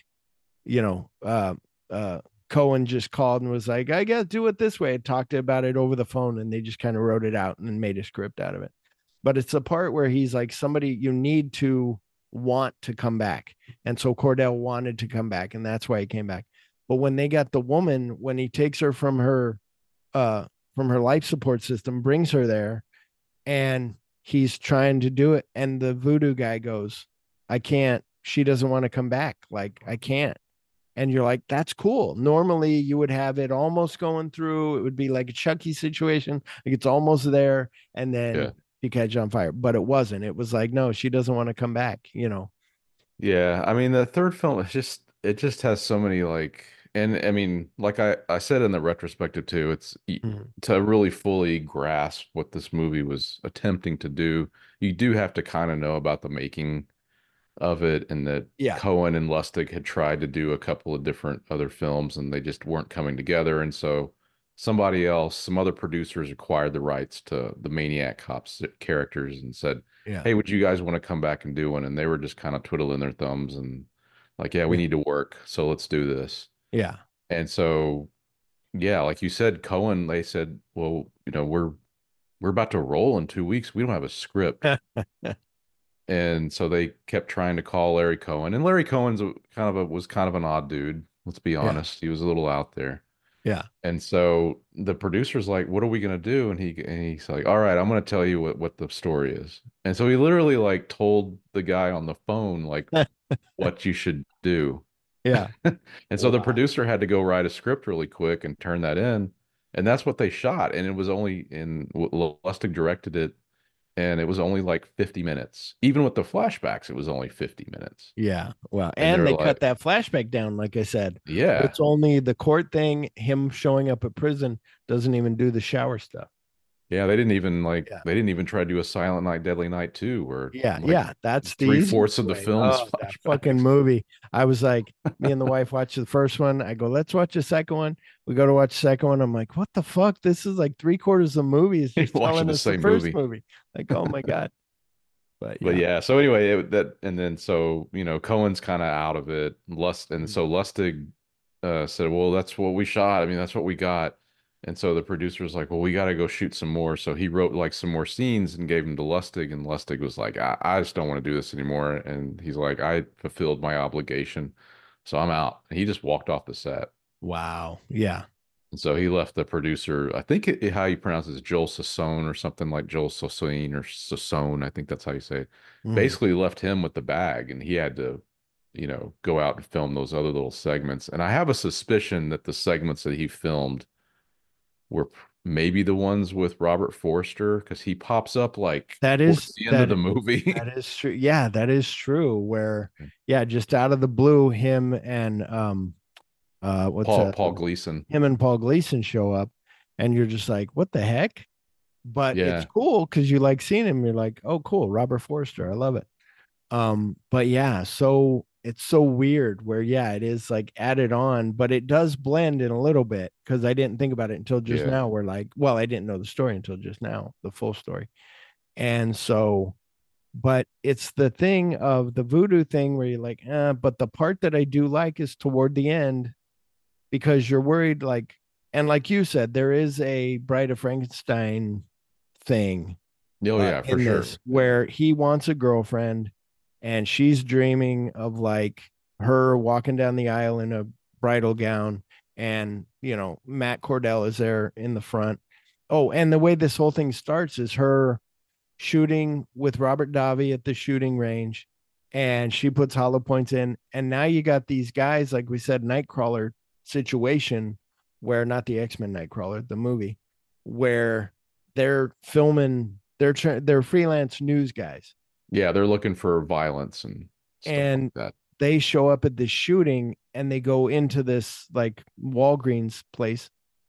Cohen just called and was like, I got to do it this way. I talked about it over the phone, and they just kind of wrote it out and made a script out of it. But it's the part where he's like, somebody you need to want to come back. And so Cordell wanted to come back, and that's why he came back. But when they got the woman, when he takes her from her life support system, brings her there, and he's trying to do it, and the voodoo guy goes, I can't. She doesn't want to come back. Like, I can't. And you're like, that's cool. Normally you would have it almost going through. It would be like a Chucky situation. Like, it's almost there, and then you catch on fire. But it wasn't. It was like, no, she doesn't want to come back, Yeah. I mean, the third film it just has so many and I mean, like I said in the retrospective too, it's to really fully grasp what this movie was attempting to do, you do have to kind of know about the making of it, and that Cohen and Lustig had tried to do a couple of different other films, and they just weren't coming together. And so some other producers acquired the rights to the Maniac Cops characters and said, hey, would you guys want to come back and do one? And they were just kind of twiddling their thumbs, and Like, yeah, we Yeah. need to work, so let's do this. Yeah. And so, yeah, like you said, Cohen, they said, well, we're about to roll in 2 weeks. We don't have a script. And so they kept trying to call Larry Cohen. And Larry Cohen's was kind of an odd dude. Let's be Yeah. honest. He was a little out there. Yeah. And so the producer's like, "What are we gonna do?" And he's like, "All right, I'm gonna tell you what the story is." And so he literally like told the guy on the phone like what you should do. Yeah. And so the Wow. producer had to go write a script really quick and turn that in. And that's what they shot. And it was only in Lustig directed it, and it was only like 50 minutes. Even with the flashbacks, it was only 50 minutes. Yeah. Well, And and they're they cut like, that flashback down, like I said. yeah. It's only the court thing, him showing up at prison, doesn't even do the shower stuff. Yeah, Yeah. they didn't even try to do a Silent Night, Deadly Night too, where Yeah. like Yeah. That's the 3/4 easiest of the way. film is Oh, that fucking flashbacks. movie. I was like, me and the wife watched the first one. I go, let's watch the second one. We go to watch the second one. I'm like, what the fuck? This is like 3/4 of the movie is You're just watching telling the us the same first movie. movie. Like, oh my God. But But yeah. yeah, so anyway, and then so Cohen's kind of out of it. And Mm. so Lustig said, "Well, that's what we shot. I mean, that's what we got." And so the producer's like, "Well, we got to go shoot some more." So he wrote like some more scenes and gave them to Lustig, and Lustig was like, "I just don't want to do this anymore." And he's like, "I fulfilled my obligation, so I'm out." And he just walked off the set. Wow. Yeah. And so he left the producer. I think how you pronounce it is Joel Sassone or something like Joel Sassone or Sassone. I think that's how you say it. Mm. Basically left him with the bag, and he had to, go out and film those other little segments. And I have a suspicion that the segments that he filmed were maybe the ones with Robert Forster because he pops up like That towards is the end of that the movie. that is true. Yeah, that is true. Where, yeah, just out of the blue, him and what's Paul Gleason. him and Paul Gleason show up, and you're just like, what the heck? But it's Yeah. cool because you like seeing him. You're like, oh, cool, Robert Forster. I love it. But yeah, so it's so weird where yeah, it is like added on, but it does blend in a little bit because I didn't think about it until just Yeah. now. We're like, well, I didn't know the story until just now, the full story. And so, but it's the thing of the voodoo thing where you're like, but the part that I do like is toward the end because you're worried, like, and like you said, there is a Bride of Frankenstein thing Oh yeah, for in sure. this where he wants a girlfriend and she's dreaming of like her walking down the aisle in a bridal gown and Matt Cordell is there in the front. Oh, and the way this whole thing starts is her shooting with Robert Davi at the shooting range, and she puts hollow points in. And now you got these guys, like we said, Nightcrawler situation, where not the X-Men Nightcrawler, the movie, where they're filming, they're freelance news guys, Yeah, they're looking for violence and stuff like and that. they show up at this shooting and they go into this like Walgreens place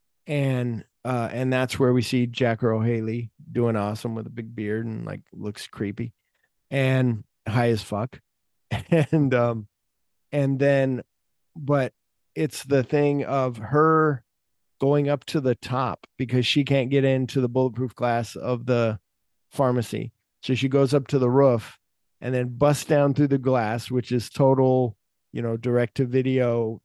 and that's where we see Jack Earl Haley doing awesome with a big beard and like looks creepy and high as fuck. And and then but it's the thing of her going up to the top because she can't get into the bulletproof glass of the pharmacy. So she goes up to the roof and then busts down through the glass, which is total, direct to video,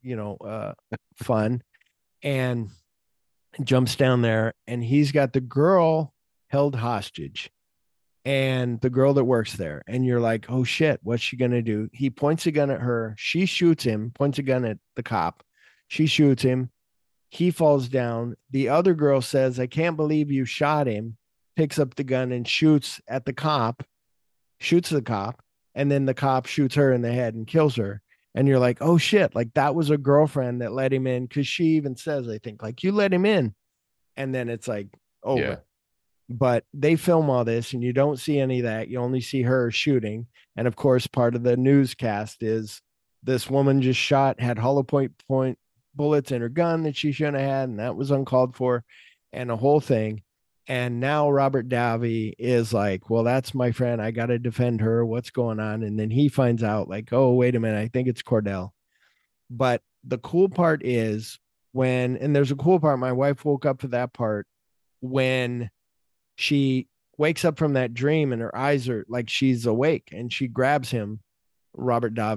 fun. And jumps down there and he's got the girl held hostage and the girl that works there. And you're like, oh shit, what's she going to do? He points a gun at her. She shoots him, points a gun at the cop. She shoots him. He falls down. The other girl says, I can't believe you shot him, picks up the gun and shoots at the cop, shoots the cop. And then the cop shoots her in the head and kills her. And you're like, oh shit, like that was a girlfriend that let him in. Cause she even says, I think, like, you let him in. And then it's like Yeah. over. But they film all this and you don't see any of that. You only see her shooting. And of course, part of the newscast is this woman just shot, had hollow point bullets in her gun that she shouldn't have had, and that was uncalled for, and a whole thing. And now Robert Davi is like, well, that's my friend. I got to defend her. What's going on? And then he finds out, like, oh, wait a minute. I think it's Cordell. But the cool part is and there's a cool part. My wife woke up for that part when she wakes up from that dream and her eyes are like she's awake and she grabs him, Robert Davi,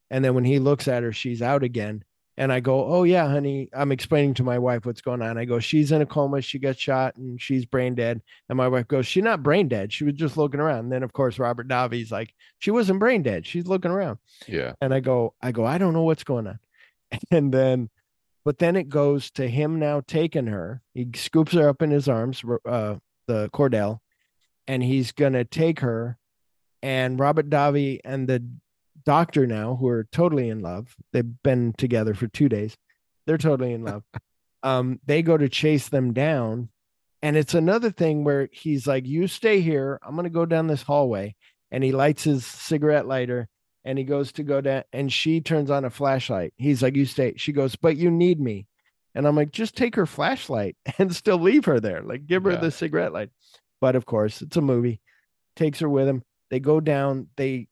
And then when he looks at her, she's out again. And I go, oh, yeah, honey. I'm explaining to my wife what's going on. I go, she's in a coma. She got shot and she's brain dead. And my wife goes, she's not brain dead. She was just looking around. And then, of course, Robert Davi's like, she wasn't brain dead. She's looking around. Yeah. And I go, I don't know what's going on. And then, but then it goes to him now taking her. He scoops her up in his arms, the Cordell, and he's going to take her. And Robert Davi and the doctor now, who are totally in love, they've been together for 2 days. They're totally in love. They go to chase them down. And it's another thing where he's like, you stay here. I'm going to go down this hallway. And he lights his cigarette lighter and he goes to go down and she turns on a flashlight. He's like, you stay. She goes, but you need me. And I'm like, just take her flashlight and still leave her there. Like, give her the cigarette light. But of course, it's a movie. Takes her with him. They go down. The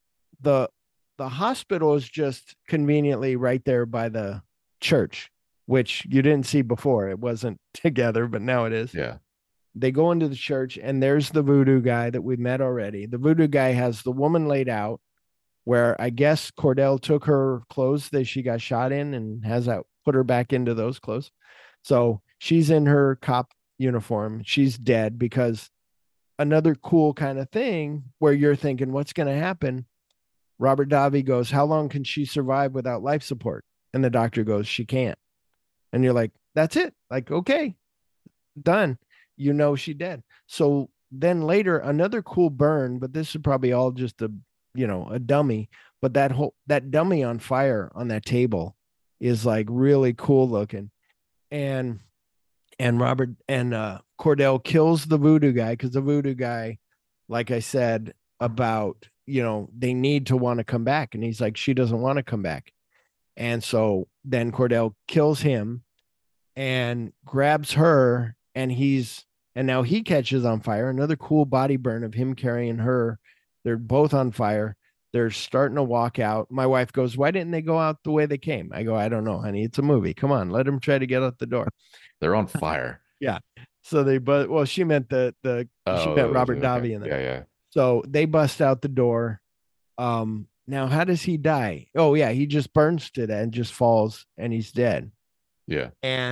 hospital is just conveniently right there by the church, which you didn't see before. It wasn't together, but now it is. Yeah. They go into the church and there's the voodoo guy that we met already. The voodoo guy has the woman laid out where I guess Cordell took her clothes that she got shot in and has that put her back into those clothes. So she's in her cop uniform. She's dead because another cool kind of thing where you're thinking, what's going to happen? Robert Davi goes, how long can she survive without life support? And the doctor goes, she can't. And you're like, that's it. Like, okay, done. You know, she dead. So then later, another cool burn, but this is probably all just a dummy, but that dummy on fire on that table is like really cool looking. And Robert and Cordell kills the voodoo guy because the voodoo guy, like I said, about, they need to want to come back. And he's like, she doesn't want to come back. And so then Cordell kills him and grabs her and now he catches on fire. Another cool body burn of him carrying her. They're both on fire. They're starting to walk out. My wife goes, why didn't they go out the way they came? I go, I don't know, honey. It's a movie. Come on, let them try to get out the door. They're on fire. Yeah. So she meant she meant Robert Davi in there. Yeah. So they bust out the door. Now how does he die? Oh yeah, he just burns to death and just falls and he's dead. Yeah.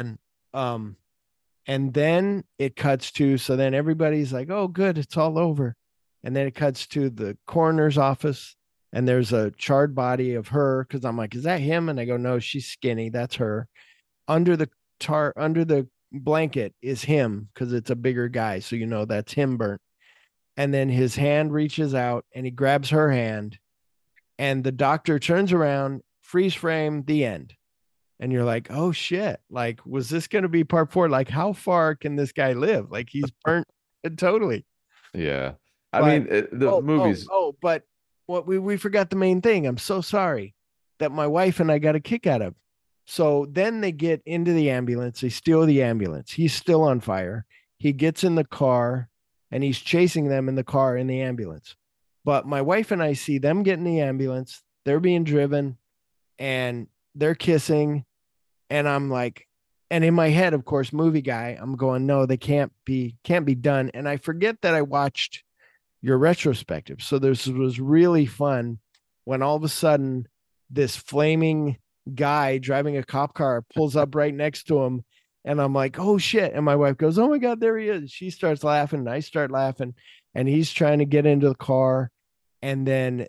And then it cuts to, so then everybody's like, oh, good, it's all over. And then it cuts to the coroner's office and there's a charred body of her. Cause I'm like, is that him? And I go, no, she's skinny. That's her. Under the blanket is him because it's a bigger guy. So, that's him burnt. And then his hand reaches out and he grabs her hand and the doctor turns around, freeze frame, the end. And you're like, oh shit. Like, was this going to be part 4? Like, how far can this guy live? Like he's burnt totally. Yeah. I mean, the movies. But what we forgot the main thing. I'm so sorry that my wife and I got a kick out of. So then they get into the ambulance. They steal the ambulance. He's still on fire. He gets in the car and he's chasing them in the car in the ambulance. But my wife and I see them get in the ambulance. They're being driven and they're kissing. And I'm like, and in my head, of course, movie guy, I'm going, no, they can't be done. And I forget that I watched your retrospective. So this was really fun when all of a sudden this flaming guy driving a cop car pulls up right next to him. And I'm like, oh shit. And my wife goes, oh my God, there he is. She starts laughing and I start laughing and he's trying to get into the car. And then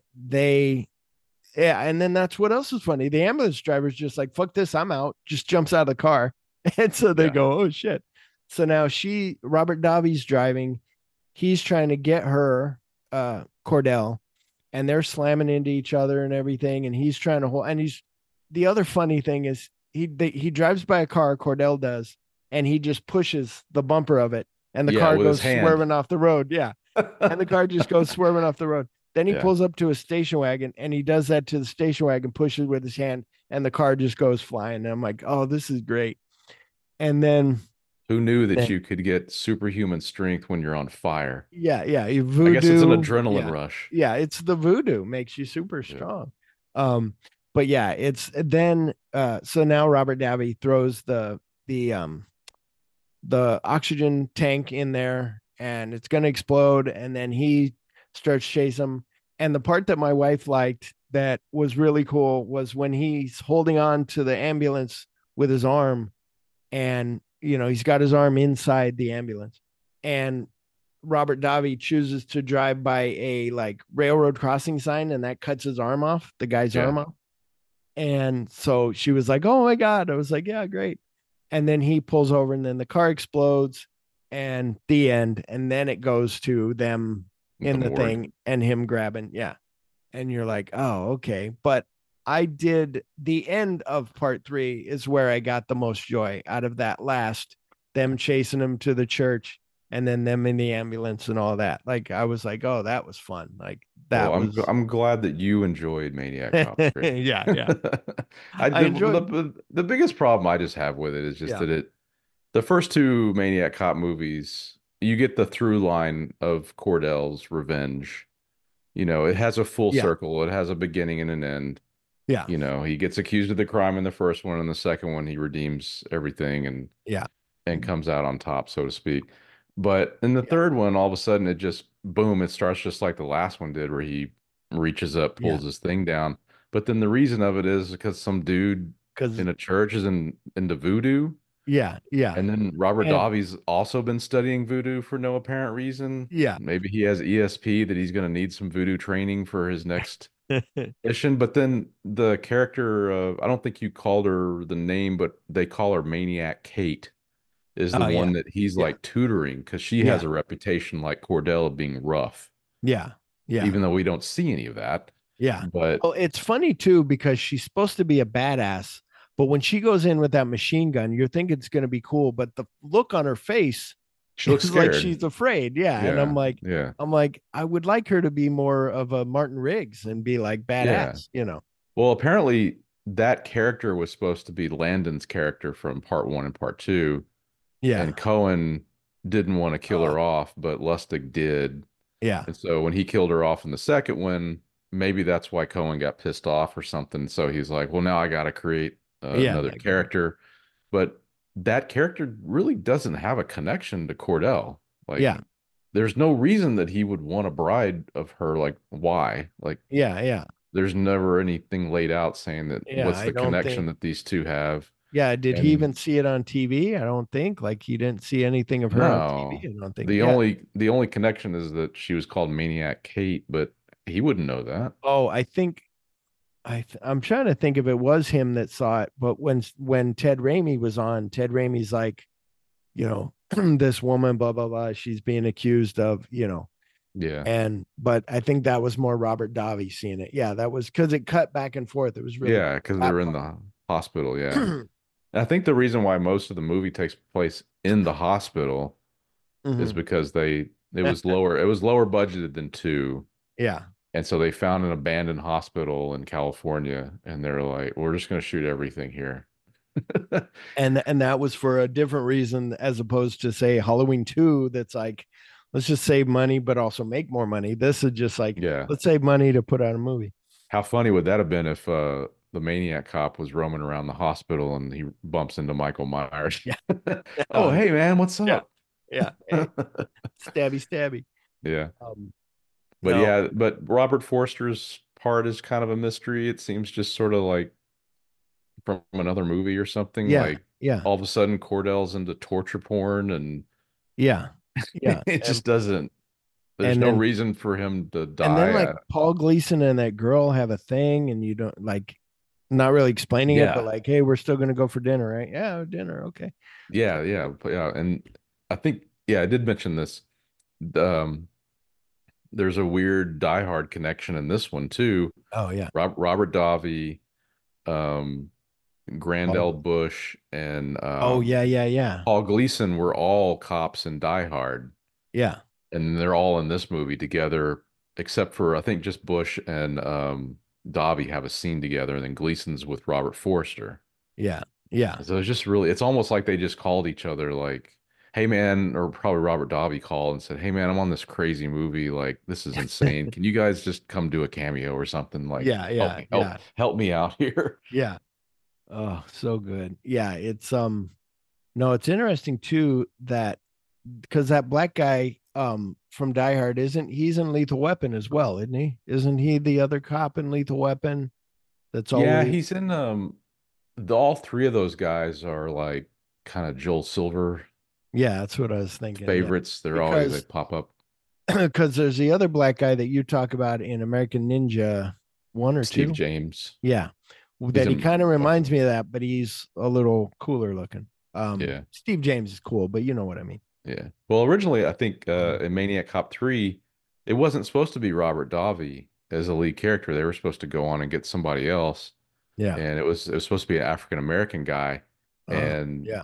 and then that's what else is funny. The ambulance driver's just like, fuck this, I'm out. Just jumps out of the car. And so they go, oh shit. So now Robert Davi's driving. He's trying to get her, Cordell, and they're slamming into each other and everything. And he's trying to hold, and the other funny thing is he drives by a car, Cordell does, and he just pushes the bumper of it. And the car goes swerving off the road. Yeah. And the car just goes swerving off the road. Then he pulls up to a station wagon and he does that to the station wagon, pushes with his hand, and the car just goes flying. And I'm like, oh, this is great. And then who knew that you could get superhuman strength when you're on fire? Yeah. Voodoo, I guess it's an adrenaline rush. Yeah, it's the voodoo makes you super strong. But yeah, it's then so now Robert Davi throws the oxygen tank in there and it's gonna explode, and then he starts chasing him. And the part that my wife liked that was really cool was when he's holding on to the ambulance with his arm, and he's got his arm inside the ambulance, and Robert Davi chooses to drive by a like railroad crossing sign, and that cuts his arm off, the guy's Yeah. arm off. And so she was like, "Oh my God." I was like, "Yeah, great." And then he pulls over, and then the car explodes, and the end. And then it goes to them in the morgue. thing and him grabbing. Yeah. And you're like, "Oh, okay." But I did the end of part 3 is where I got the most joy out of that last, them chasing him to the church and then them in the ambulance and all that. Like, I was like, "Oh, that was fun." Like, that Well, was, I'm glad that you enjoyed Maniac Cop 3. yeah. I enjoyed- the biggest problem I just have with it is just Yeah. that the first 2 Maniac Cop movies, you get the through line of Cordell's revenge. It has a full Yeah. circle. It has a beginning and an end. Yeah. He gets accused of the crime in the first one, and the second one he redeems everything Yeah. and comes out on top, so to speak. But in the third one, all of a sudden it just boom, it starts just like the last one did, where he reaches up, pulls his thing down. But then the reason of it is because some dude Because in a church is into voodoo. yeah. And then Robert And- Davi's also been studying voodoo for no apparent reason. Yeah. Maybe he has ESP that he's going to need some voodoo training for his next mission. But then the character, I don't think you called her the name, but they call her Maniac Kate, is the one that he's like tutoring, because she has a reputation like Cordell of being rough. Yeah. Yeah. Even though we don't see any of that. Yeah. But well, it's funny too, because she's supposed to be a badass, but when she goes in with that machine gun, you think it's going to be cool, but the look on her face, she looks is scared. like she's afraid. Yeah. And I'm like, I would like her to be more of a Martin Riggs and be like badass, Well, apparently that character was supposed to be Landon's character from part 1 and part 2. Yeah. And Cohen didn't want to kill her off, but Lustig did. Yeah. And so when he killed her off in the second one, maybe that's why Cohen got pissed off or something. So he's like, well, now I got to create another character. But that character really doesn't have a connection to Cordell. Like, there's no reason that he would want a bride of her. Like, why? Like, there's never anything laid out saying that what's the connection that these two have. Yeah, did he even see it on TV? I don't think. Like, he didn't see anything of her on TV. I don't think. The only connection is that she was called Maniac Kate, but he wouldn't know that. Oh, I think I'm trying to think if it was him that saw it, but when Ted Raimi was on, Ted Raimi's like, this woman, blah blah blah, she's being accused of, but I think that was more Robert Davi seeing it. Yeah, that was because it cut back and forth. It was really because they were in the hospital. Yeah. I think the reason why most of the movie takes place in the hospital is because it was lower budgeted than 2. Yeah. And so they found an abandoned hospital in California, and they're like, we're just going to shoot everything here. and that was for a different reason, as opposed to, say, Halloween 2, that's like, let's just save money but also make more money. This is just like, let's save money to put out a movie. How funny would that have been if the Maniac Cop was roaming around the hospital and he bumps into Michael Myers? Oh, hey man, what's up? Hey. Stabby. Yeah. But Robert Forster's part is kind of a mystery. It seems just sort of like from another movie or something. All of a sudden Cordell's into torture porn and it just doesn't. There's no reason for him to die. And then like Paul Gleason and that girl have a thing, and you don't like, not really explaining it, but like, hey, we're still gonna go for dinner, right? Yeah, dinner, okay. Yeah. And I think I did mention this. There's a weird Die Hard connection in this one too. Oh yeah. Robert Davi, Grandel Bush, and Paul Gleason were all cops in Die Hard. Yeah. And they're all in this movie together, except for I think just Bush and Davi have a scene together, and then Gleason's with Robert Forster. Yeah. So it's just it's almost like they just called each other like, hey man, or probably Robert Davi called and said, hey man, I'm on this crazy movie. Like, this is insane. Can you guys just come do a cameo or something? Like, help me out here. Yeah. Oh, so good. Yeah. It's, no, it's interesting too, that because that black guy, from Die Hard, he's in Lethal Weapon as well, isn't he? Isn't he the other cop in Lethal Weapon? That's Yeah, always he's in all three of those guys are like kind of Joel Silver yeah, that's what I was thinking. Yeah. favorites. They're always they Because pop up. because there's the other black guy that you talk about in American Ninja 1 or Steve 2. James. Yeah. He's That he in kind of both of reminds them. me of that, but he's a little cooler looking. Yeah. Steve James is cool, but you know what I mean. Yeah. Well, originally, I think in Maniac Cop 3, it wasn't supposed to be Robert Davi as a lead character. They were supposed to go on and get somebody else, Yeah. and it was supposed to be an African American guy, and Yeah.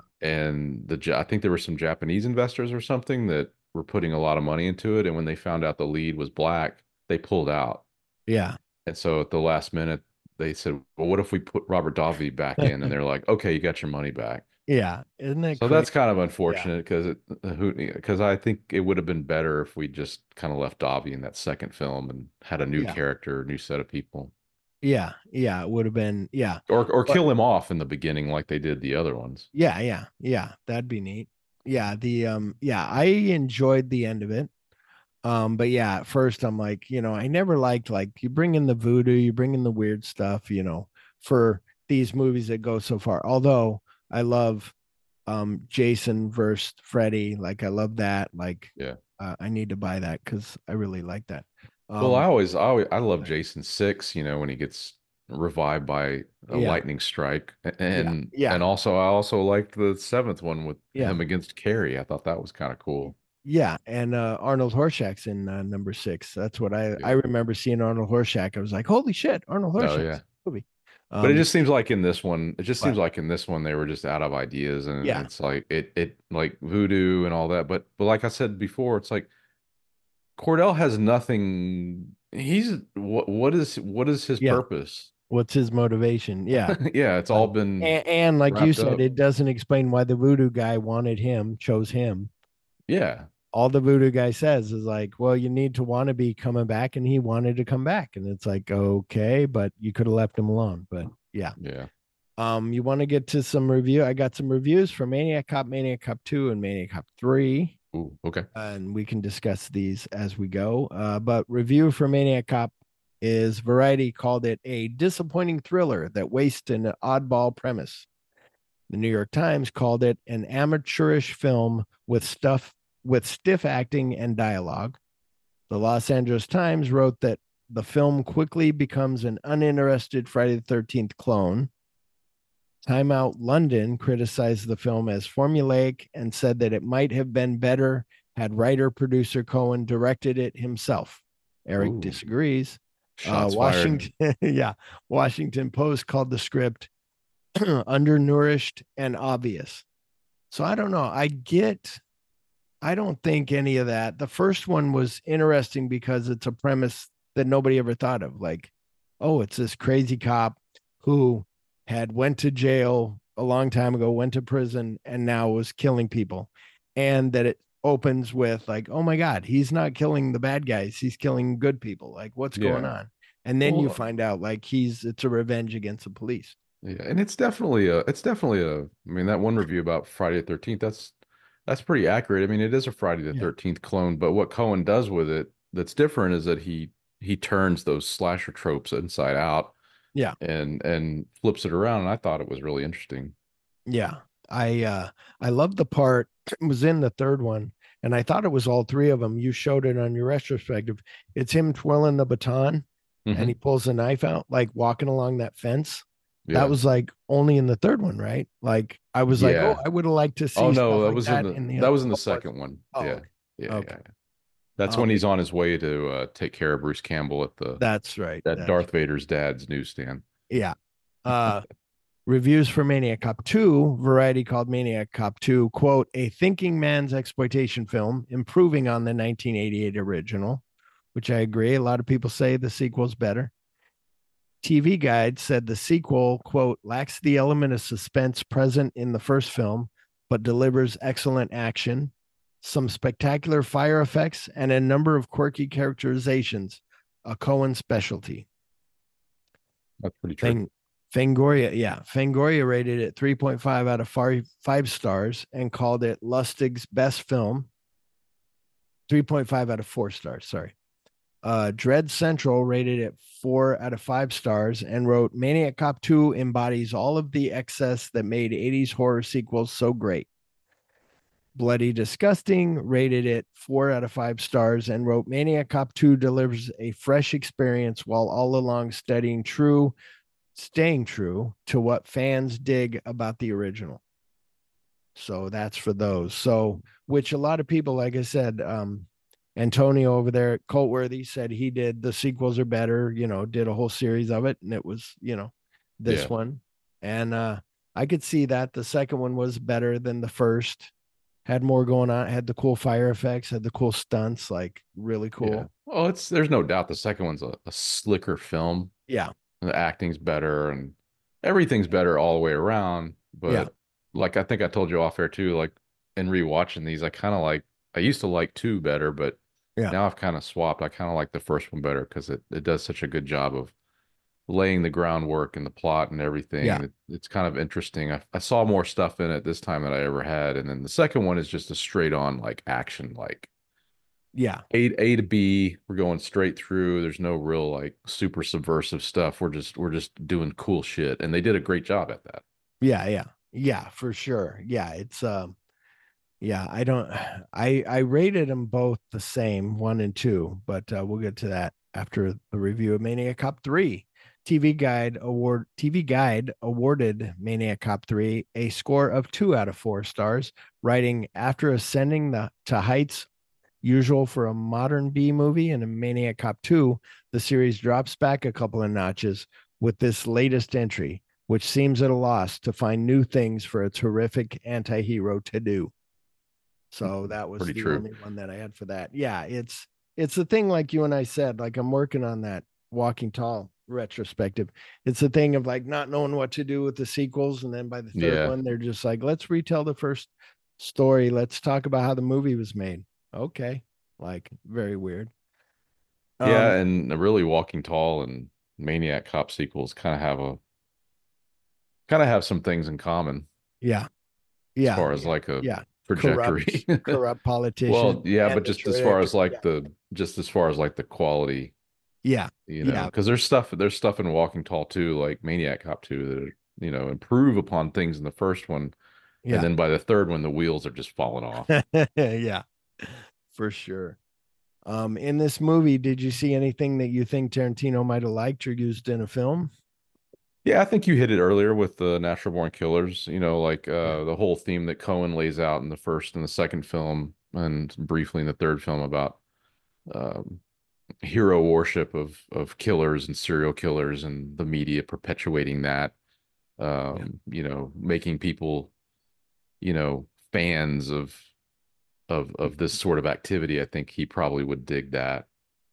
I think there were some Japanese investors or something that were putting a lot of money into it, and when they found out the lead was black, they pulled out. Yeah. And so at the last minute, they said, "Well, what if we put Robert Davi back in?" And they're like, "Okay, you got your money back." Yeah. Isn't that So crazy? that's kind of Yeah. unfortunate because I think it would have been better if we just kind of left Davi in that second film and had a new Yeah. character, a new set of people, Yeah. Yeah. It would have been, yeah. or But kill him off in the beginning like they did the other ones. yeah. Yeah. Yeah. That'd be neat. Yeah. Yeah, I enjoyed the end of it. But yeah, at first I'm like, I never liked like you bring in the voodoo, you bring in the weird stuff, for these movies that go so far. Although I love Jason versus Freddy, like I love that. Like Yeah. I need to buy that because I really like that. Well, I love but- Jason 6, when he gets revived by a Yeah. lightning strike. Yeah. And also I also liked the seventh one with Yeah. him against Carrie. I thought that was kind of cool. Yeah, and Arnold Horshack's in number 6. That's what I Yeah. remember seeing Arnold Horshack. I was like, holy shit, Arnold Oh, Horshack's yeah. movie. But it just seems like in this one, But- they were just out of ideas, and Yeah. it's like it like voodoo and all that. But like I said before, it's like Cordell has nothing. What is his Yeah. purpose? What's his motivation? Yeah. Yeah, it's all been And like you wrapped said, up. it doesn't explain why the voodoo guy wanted him, chose him. Yeah, All the voodoo guy says is like, well, you need to want to be coming back, and he wanted to come back. And it's like, okay, but you could have left him alone. But yeah. yeah. You want to get to some review? I got some reviews for Maniac Cop 2, and Maniac Cop 3. Ooh, okay. And we can discuss these as we go. But review for Maniac Cop is Variety called it a disappointing thriller that wastes an oddball premise. The New York Times called it an amateurish film with stiff acting and dialogue. The Los Angeles Times wrote that the film quickly becomes an uninterested Friday the 13th clone. Time Out London criticized the film as formulaic and said that it might have been better had writer-producer Cohen directed it himself. Eric Ooh. disagrees. Shots fired. Washington Post called the script undernourished and obvious. So I don't know. I don't think any of that. The first one was interesting because it's a premise that nobody ever thought of. Like, oh, it's this crazy cop who had went to jail a long time ago, went to prison, and now was killing people. And that it opens with like, oh my God, he's not killing the bad guys. He's killing good people. Like, what's going Yeah. on? And then you Well- find out like it's a revenge against the police. Yeah, and it's definitely a. I mean, that one review about Friday the 13th. That's pretty accurate. I mean, it is a Friday the Yeah. 13th clone, but what Cohen does with it that's different is that he turns those slasher tropes inside out. Yeah. And flips it around, and I thought it was really interesting. Yeah. I love the part it was in the third one, and I thought it was all three of them. You showed it on your retrospective. It's him twirling the baton and he pulls a knife out, like walking along that fence. Yeah. That was like only in the third one, right? Like I was like, Yeah. oh, I would have liked to see. Oh stuff no, that like was that in the the that other was in the fourth. second one. Oh, Yeah. okay. Yeah, Okay. yeah. That's when he's on his way to take care of Bruce Campbell at That's right. that That's Darth Vader's dad's newsstand. Yeah. Reviews for Maniac Cop 2, Variety called Maniac Cop 2, quote, a thinking man's exploitation film, improving on the 1988 original, which I agree. A lot of people say the sequel's better. TV Guide said the sequel, quote, lacks the element of suspense present in the first film, but delivers excellent action, some spectacular fire effects, and a number of quirky characterizations, a Cohen specialty. That's pretty true. Fangoria rated it 3.5 out of 5 stars and called it Lustig's best film. 3.5 out of 4 stars. Sorry. Dread Central rated it 4 out of 5 stars and wrote Maniac Cop 2 embodies all of the excess that made 80s horror sequels so great. Bloody Disgusting rated it 4 out of 5 stars and wrote Maniac Cop 2 delivers a fresh experience while all along staying true to what fans dig about the original. So that's for those. So, which a lot of people, like I said, Antonio over there at Cultworthy said he did the sequels are better, did a whole series of it. And it was, this one. And I could see that the second one was better than the first, had more going on, had the cool fire effects, had the cool stunts, like really cool. Yeah. Well, there's no doubt the second one's a slicker film. Yeah. The acting's better and everything's better all the way around. But like I think I told you off air too, like in rewatching these, I used to like 2 better, but now I've kind of swapped. I kind of like the first one better because it does such a good job of laying the groundwork and the plot and everything. Yeah. It's kind of interesting. I saw more stuff in it this time than I ever had. And then the second one is just a straight on like action, like A to B. We're going straight through. There's no real like super subversive stuff. We're just doing cool shit. And they did a great job at that. Yeah, for sure. Yeah, it's I rated them both the same, 1 and 2, but we'll get to that after the review of Maniac Cop 3. TV Guide awarded Maniac Cop 3 a score of 2 out of 4 stars, writing after ascending to heights usual for a modern B movie and a Maniac Cop 2, the series drops back a couple of notches with this latest entry, which seems at a loss to find new things for a terrific anti-hero to do. So that was the only one that I had for that. Yeah, it's the thing like you and I said, like I'm working on that Walking Tall retrospective. It's the thing of like not knowing what to do with the sequels, and then by the third one, they're just like, let's retell the first story. Let's talk about how the movie was made. Okay, like very weird. Yeah, and really Walking Tall and Maniac Cop sequels kind of have some things in common. Yeah. As far as like a trajectory. Corrupt politician. Well, yeah, but just as far as like the quality. Yeah. Because there's stuff in Walking Tall too, like Maniac Cop 2 that improve upon things in the first one. Yeah. And then by the third one, the wheels are just falling off. Yeah, for sure. In this movie, did you see anything that you think Tarantino might have liked or used in a film? Yeah, I think you hit it earlier with the Natural Born Killers, the whole theme that Cohen lays out in the first and the second film, and briefly in the third film about hero worship of killers and serial killers and the media perpetuating that, making people, fans of this sort of activity. I think he probably would dig that.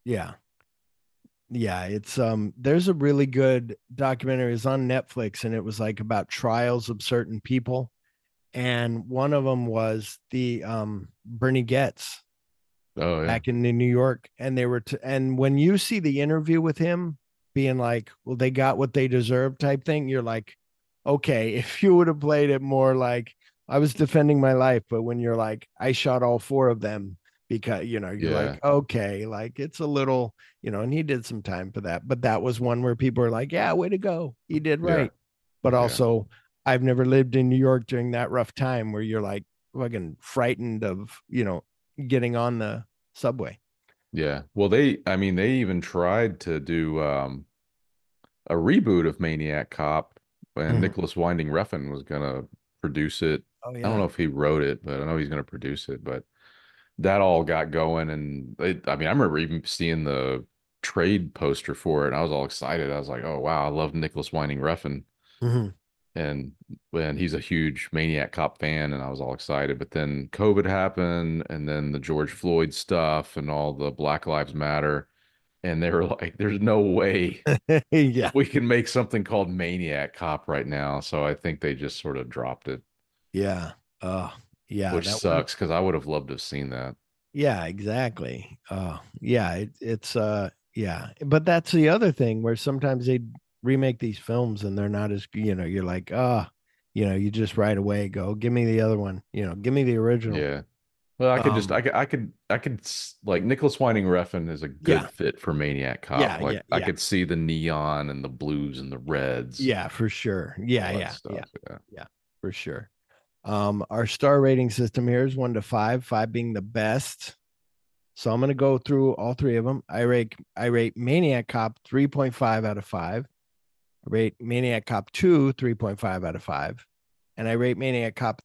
Yeah, it's there's a really good documentary. It's on Netflix, and it was like about trials of certain people, and one of them was the Bernie Getz back in New York, and they were and when you see the interview with him being like, well, they got what they deserved type thing, you're like, okay, if you would have played it more like I was defending my life, but when you're like, I shot all 4 of them, because you're like, okay, like it's a little, and he did some time for that, but that was one where people were like, yeah, way to go, he did right. But also I've never lived in New York during that rough time where you're like fucking frightened of getting on the subway. Well, they even tried to do a reboot of Maniac Cop, and Nicholas Winding Refn was gonna produce it. I don't know if he wrote it, but I know he's gonna produce it. But that all got going, and I remember even seeing the trade poster for it, and I was all excited. I was like, oh wow, I love Nicholas Winding Refn, and he's a huge Maniac Cop fan, and I was all excited. But then COVID happened, and then the George Floyd stuff, and all the Black Lives Matter, and they were like, there's no way we can make something called Maniac Cop right now. So I think they just sort of dropped it. Which sucks, because I would have loved to have seen that. Yeah, exactly. But that's the other thing where sometimes they remake these films and they're not as, you're like, you just right away go, give me the other one, give me the original. Well, I could just like Nicholas Winding Refn is a good Yeah. fit for Maniac Cop. Yeah, Like yeah, I yeah. could see the neon and the blues and the reds, Yeah, for sure. Yeah, all that yeah, yeah, stuff. Yeah. yeah, for sure. Our star rating system here is 1 to 5, 5 being the best. So I'm gonna go through all three of them. I rate Maniac Cop 3.5 out of 5. I rate Maniac Cop 2 3.5 out of 5. And I rate Maniac Cop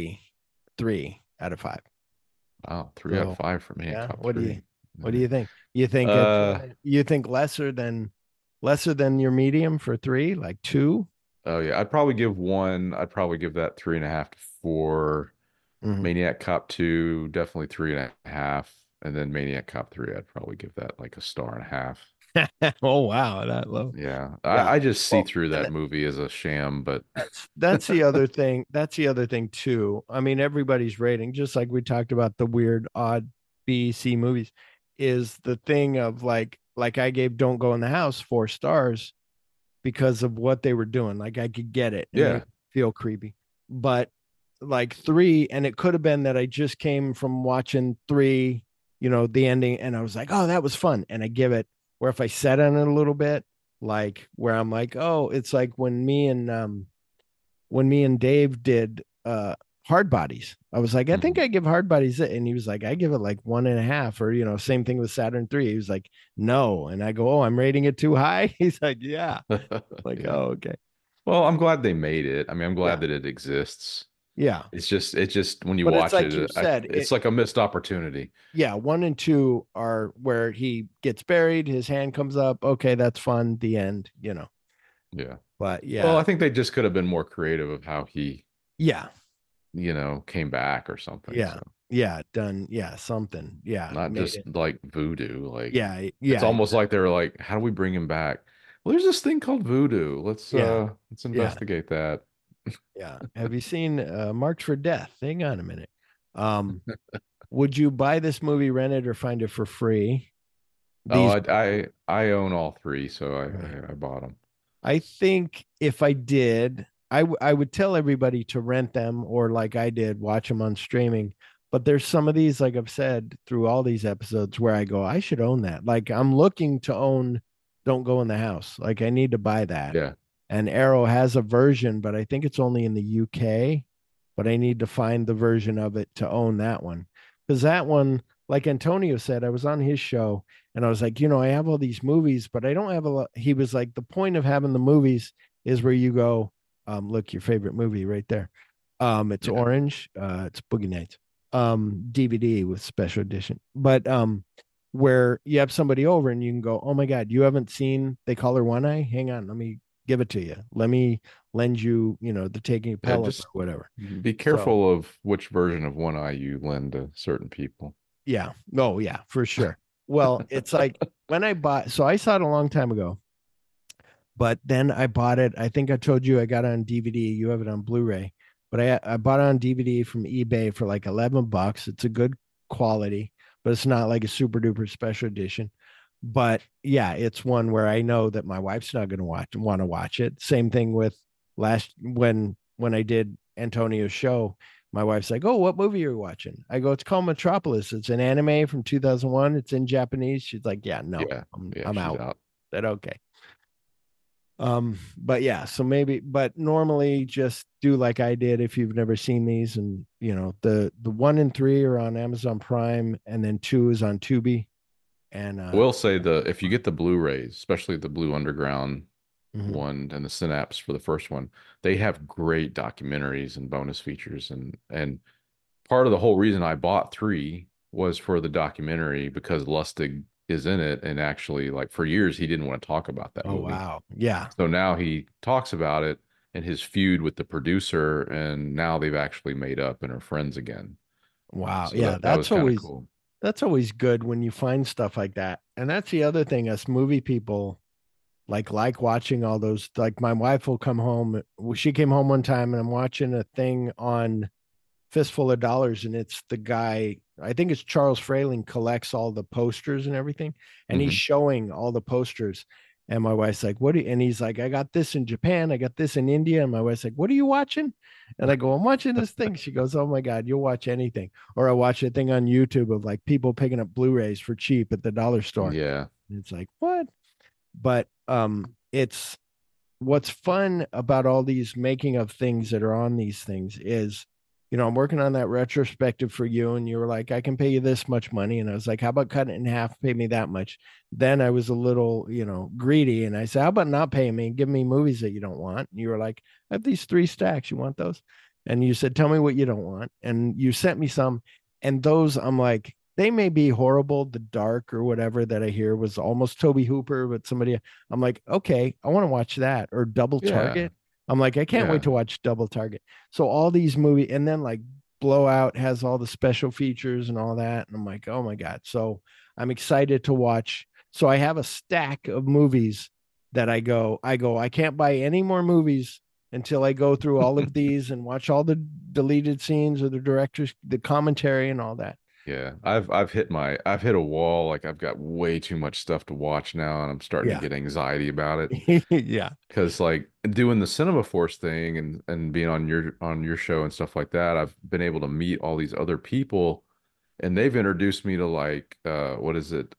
3 out of 5. Wow, 3 out of So 5 for Maniac yeah, Cop what do you 3. what do you think? You think it's you think lesser than your medium for 3, like 2? Oh yeah, I'd probably give one. I'd probably give that 3.5 to 4. Mhm. Maniac Cop 2, definitely 3.5, and then Maniac Cop 3, I'd probably give that like a star and a half. Oh wow, that low. Yeah, Yeah. I just see Well, through and that movie as a sham, but that's the other thing. That's the other thing too. I mean, everybody's rating, just like we talked about the weird, odd B, C movies, is the thing of like I gave Don't Go in the House 4 stars because of what they were doing. Like I could get it. It made yeah, me feel creepy. But like 3, and it could have been that I just came from watching 3, the ending, and I was like, oh, that was fun. And I give it, where if I sat on it a little bit, like where I'm like, oh, it's like when me and Dave did Hard Bodies. I was like, I think mhm. I give Hard Bodies it. And he was like, I give it like 1.5, or same thing with Saturn 3. He was like, no. And I go, oh, I'm rating it too high. He's like, yeah. Like, Yeah. oh, okay. Well, I'm glad they made it. I mean, I'm glad Yeah. that it exists. Yeah. It's just when you But it's watch like you it, said, it's like a missed opportunity. yeah, 1 and 2 are where he gets buried, his hand comes up. Okay, that's fun. The end. Yeah. But Well, yeah, I think they just could have been more creative of how he, yeah, came back or something. yeah, So yeah, done. Yeah, something. Yeah, not made just it. like voodoo. Like Yeah, it's yeah, almost like exactly. they were like, how do we bring him back? Well, there's this thing called voodoo. Yeah, Let's yeah, investigate that. yeah. Have you seen Marked for Death? Hang on a minute. Um, would you buy this movie, rent it, or find it for free? Oh, These, I own all three, so right. I bought them. I think if I did, I would tell everybody to rent them, or like I did, watch them on streaming. But there's some of these, like I've said through all these episodes, where I go, I should own that. Like I'm looking to own Don't Go in the House. Like I need to buy that. Yeah. And Arrow has a version, but I think it's only in the UK. But I need to find the version of it to own that one. Because that one, like Antonio said, I was on his show and I was like, I have all these movies, but I don't have a lot. He was like, the point of having the movies is where you go, look, your favorite movie right there. It's Yeah. orange. It's Boogie Nights. DVD with special edition. But where you have somebody over and you can go, oh my God, you haven't seen They Call Her One Eye? Hang on, let me give it to you. Let me lend you, the Taking a Yeah, Pelham or just whatever. be So careful of which version of One Eye you lend to certain people. yeah. Oh, yeah, for sure. Well, it's like when so I saw it a long time ago, but then I bought it. I think I told you I got it on DVD. You have it on Blu-ray, but I bought it on DVD from eBay for like $11. It's a good quality, but it's not like a super duper special edition. But yeah, it's one where I know that my wife's not going to want to watch it. Same thing with when I did Antonio's show. My wife's like, "Oh, what movie are you watching?" I go, "It's called Metropolis. It's an anime from 2001. It's in Japanese." She's like, "Yeah, no, Yeah. I'm Yeah, I'm she's out." out. That okay. But yeah, so maybe, but normally just do like I did if you've never seen these, and the 1 and 3 are on Amazon Prime, and then 2 is on Tubi, and I will say if you get the Blu-rays, especially the Blue Underground mhm. one and the Synapse for the first one, they have great documentaries and bonus features, and part of the whole reason I bought 3 was for the documentary because Lustig is in it, and actually, like for years, he didn't want to talk about that Oh movie. wow, yeah, So now he talks about it and his feud with the producer, and now they've actually made up and are friends again. wow, So yeah. that was kind of cool. That's always good when you find stuff like that, and that's the other thing. Us movie people like watching all those. Like my wife will come home. She came home one time, and I'm watching a thing on Fistful of Dollars, and it's the guy, I think it's Charles Frayling, collects all the posters and everything, and he's Hmm. showing all the posters. And my wife's like, and he's like, I got this in Japan. I got this in India. And my wife's like, what are you watching? And I go, I'm watching this thing. She goes, oh my God, you'll watch anything. Or I watch a thing on YouTube of like people picking up Blu-rays for cheap at the dollar store. Yeah. And it's like, what? But it's what's fun about all these making of things that are on these things is, I'm working on that retrospective for you, and you were like, I can pay you this much money. And I was like, how about cutting it in half, pay me that much? Then I was a little, greedy. And I said, how about not paying me and give me movies that you don't want? And you were like, I have these 3 stacks. You want those? And you said, tell me what you don't want. And you sent me some. And those, I'm like, they may be horrible. The Dark or whatever that I hear was almost Toby Hooper, but I'm like, okay, I want to watch that. Or Double Target. I'm like, I can't wait to watch Double Target. So all these movies, and then like Blowout has all the special features and all that. And I'm like, oh my God. So I'm excited to watch. So I have a stack of movies that I can't buy any more movies until I go through all of these and watch all the deleted scenes or the director's, the commentary and all that. Yeah, I've hit a wall. Like I've got way too much stuff to watch now, and I'm starting to get anxiety about it. Yeah, because like doing the Cinema Force thing and being on your show and stuff like that, I've been able to meet all these other people, and they've introduced me to like what is it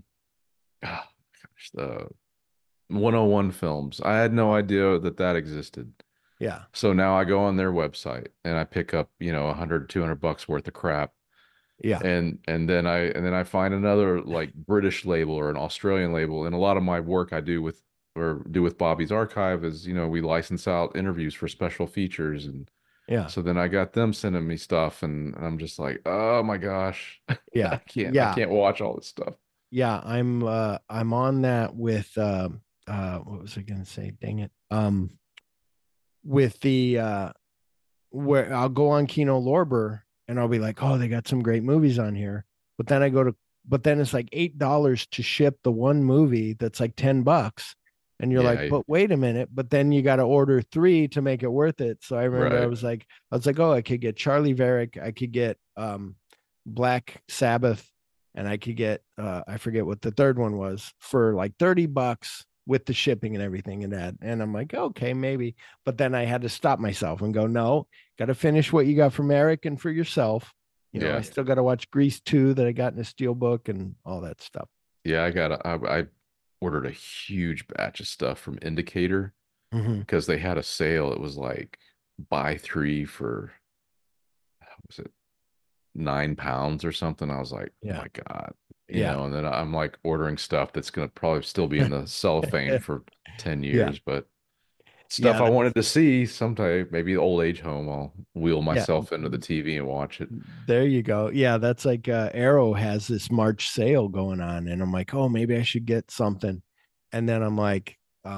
the 101 Films. I had no idea that existed. Yeah. So now I go on their website and I pick up, $100-200 worth of crap. Yeah. And then I find another like British label or an Australian label. And a lot of my work I do with Bobby's Archive is, we license out interviews for special features. And yeah. So then I got them sending me stuff, and I'm just like, oh my gosh. Yeah. I can't watch all this stuff. Yeah, I'm on that with what was I gonna say? Dang it. With the where I'll go on Kino Lorber and I'll be like, oh, they got some great movies on here. But then it's like $8 to ship the one movie that's like $10. And you're like, but wait a minute, but then you got to order 3 to make it worth it. So I remember I was like, oh, I could get Charlie Varick, I could get Black Sabbath, and I could get I forget what the third one was for like $30 with the shipping and everything and that. And I'm like, okay, maybe. But then I had to stop myself and go, no, got to finish what you got from Eric and for yourself. I still got to watch Grease 2 that I got in a Steelbook and all that stuff. Yeah, I ordered a huge batch of stuff from Indicator because they had a sale. It was like buy 3 for, was it £9 or something? I was like, oh my God. And then I'm like ordering stuff that's going to probably still be in the cellophane for 10 years, but stuff I wanted to see sometime, maybe old age home, I'll wheel myself into the TV and watch it. There you go. Yeah, that's like Arrow has this March sale going on, and I'm like, oh, maybe I should get something. And then I'm like,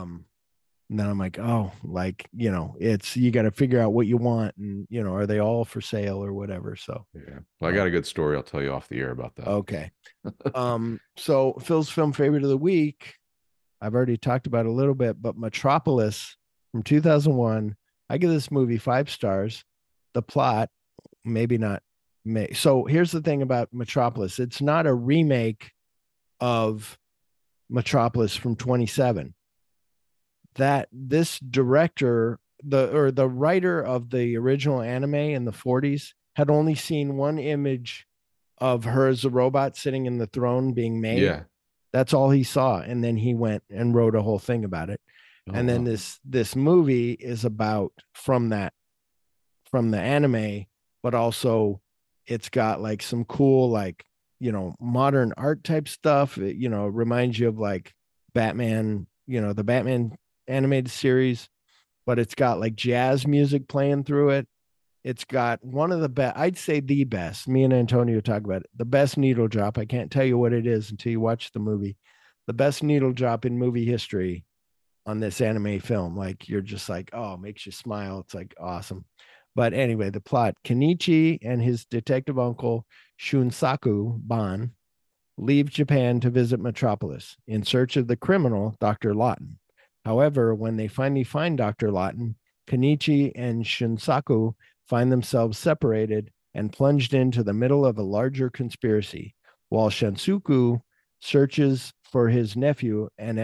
oh, like, it's, you got to figure out what you want, and are they all for sale or whatever? So well, I got a good story I'll tell you off the air about that. Okay. So Phil's film favorite of the week, I've already talked about a little bit, but Metropolis from 2001. I give this movie 5 stars. The plot, maybe not. So here's the thing about Metropolis. It's not a remake of Metropolis from 27. That this director, the writer of the original anime in the 40s, had only seen one image of her as a robot sitting in the throne being made. Yeah. That's all he saw. And then he went and wrote a whole thing about it. And then this movie is about from the anime, but also it's got like some cool, like, modern art type stuff. It, reminds you of like Batman, the Batman animated series, but it's got like jazz music playing through it. It's got one of the best, I'd say the best. Me and Antonio talk about it. The best needle drop. I can't tell you what it is until you watch the movie. The best needle drop in movie history on this anime film. Like, you're just like, oh, it makes you smile. It's like awesome. But anyway, the plot: Kenichi and his detective uncle Shunsaku Ban leave Japan to visit Metropolis in search of the criminal Dr. Lawton. However, when they finally find Dr. Lawton, Kenichi and Shunsaku find themselves separated and plunged into the middle of a larger conspiracy, while Shinsaku searches for his nephew and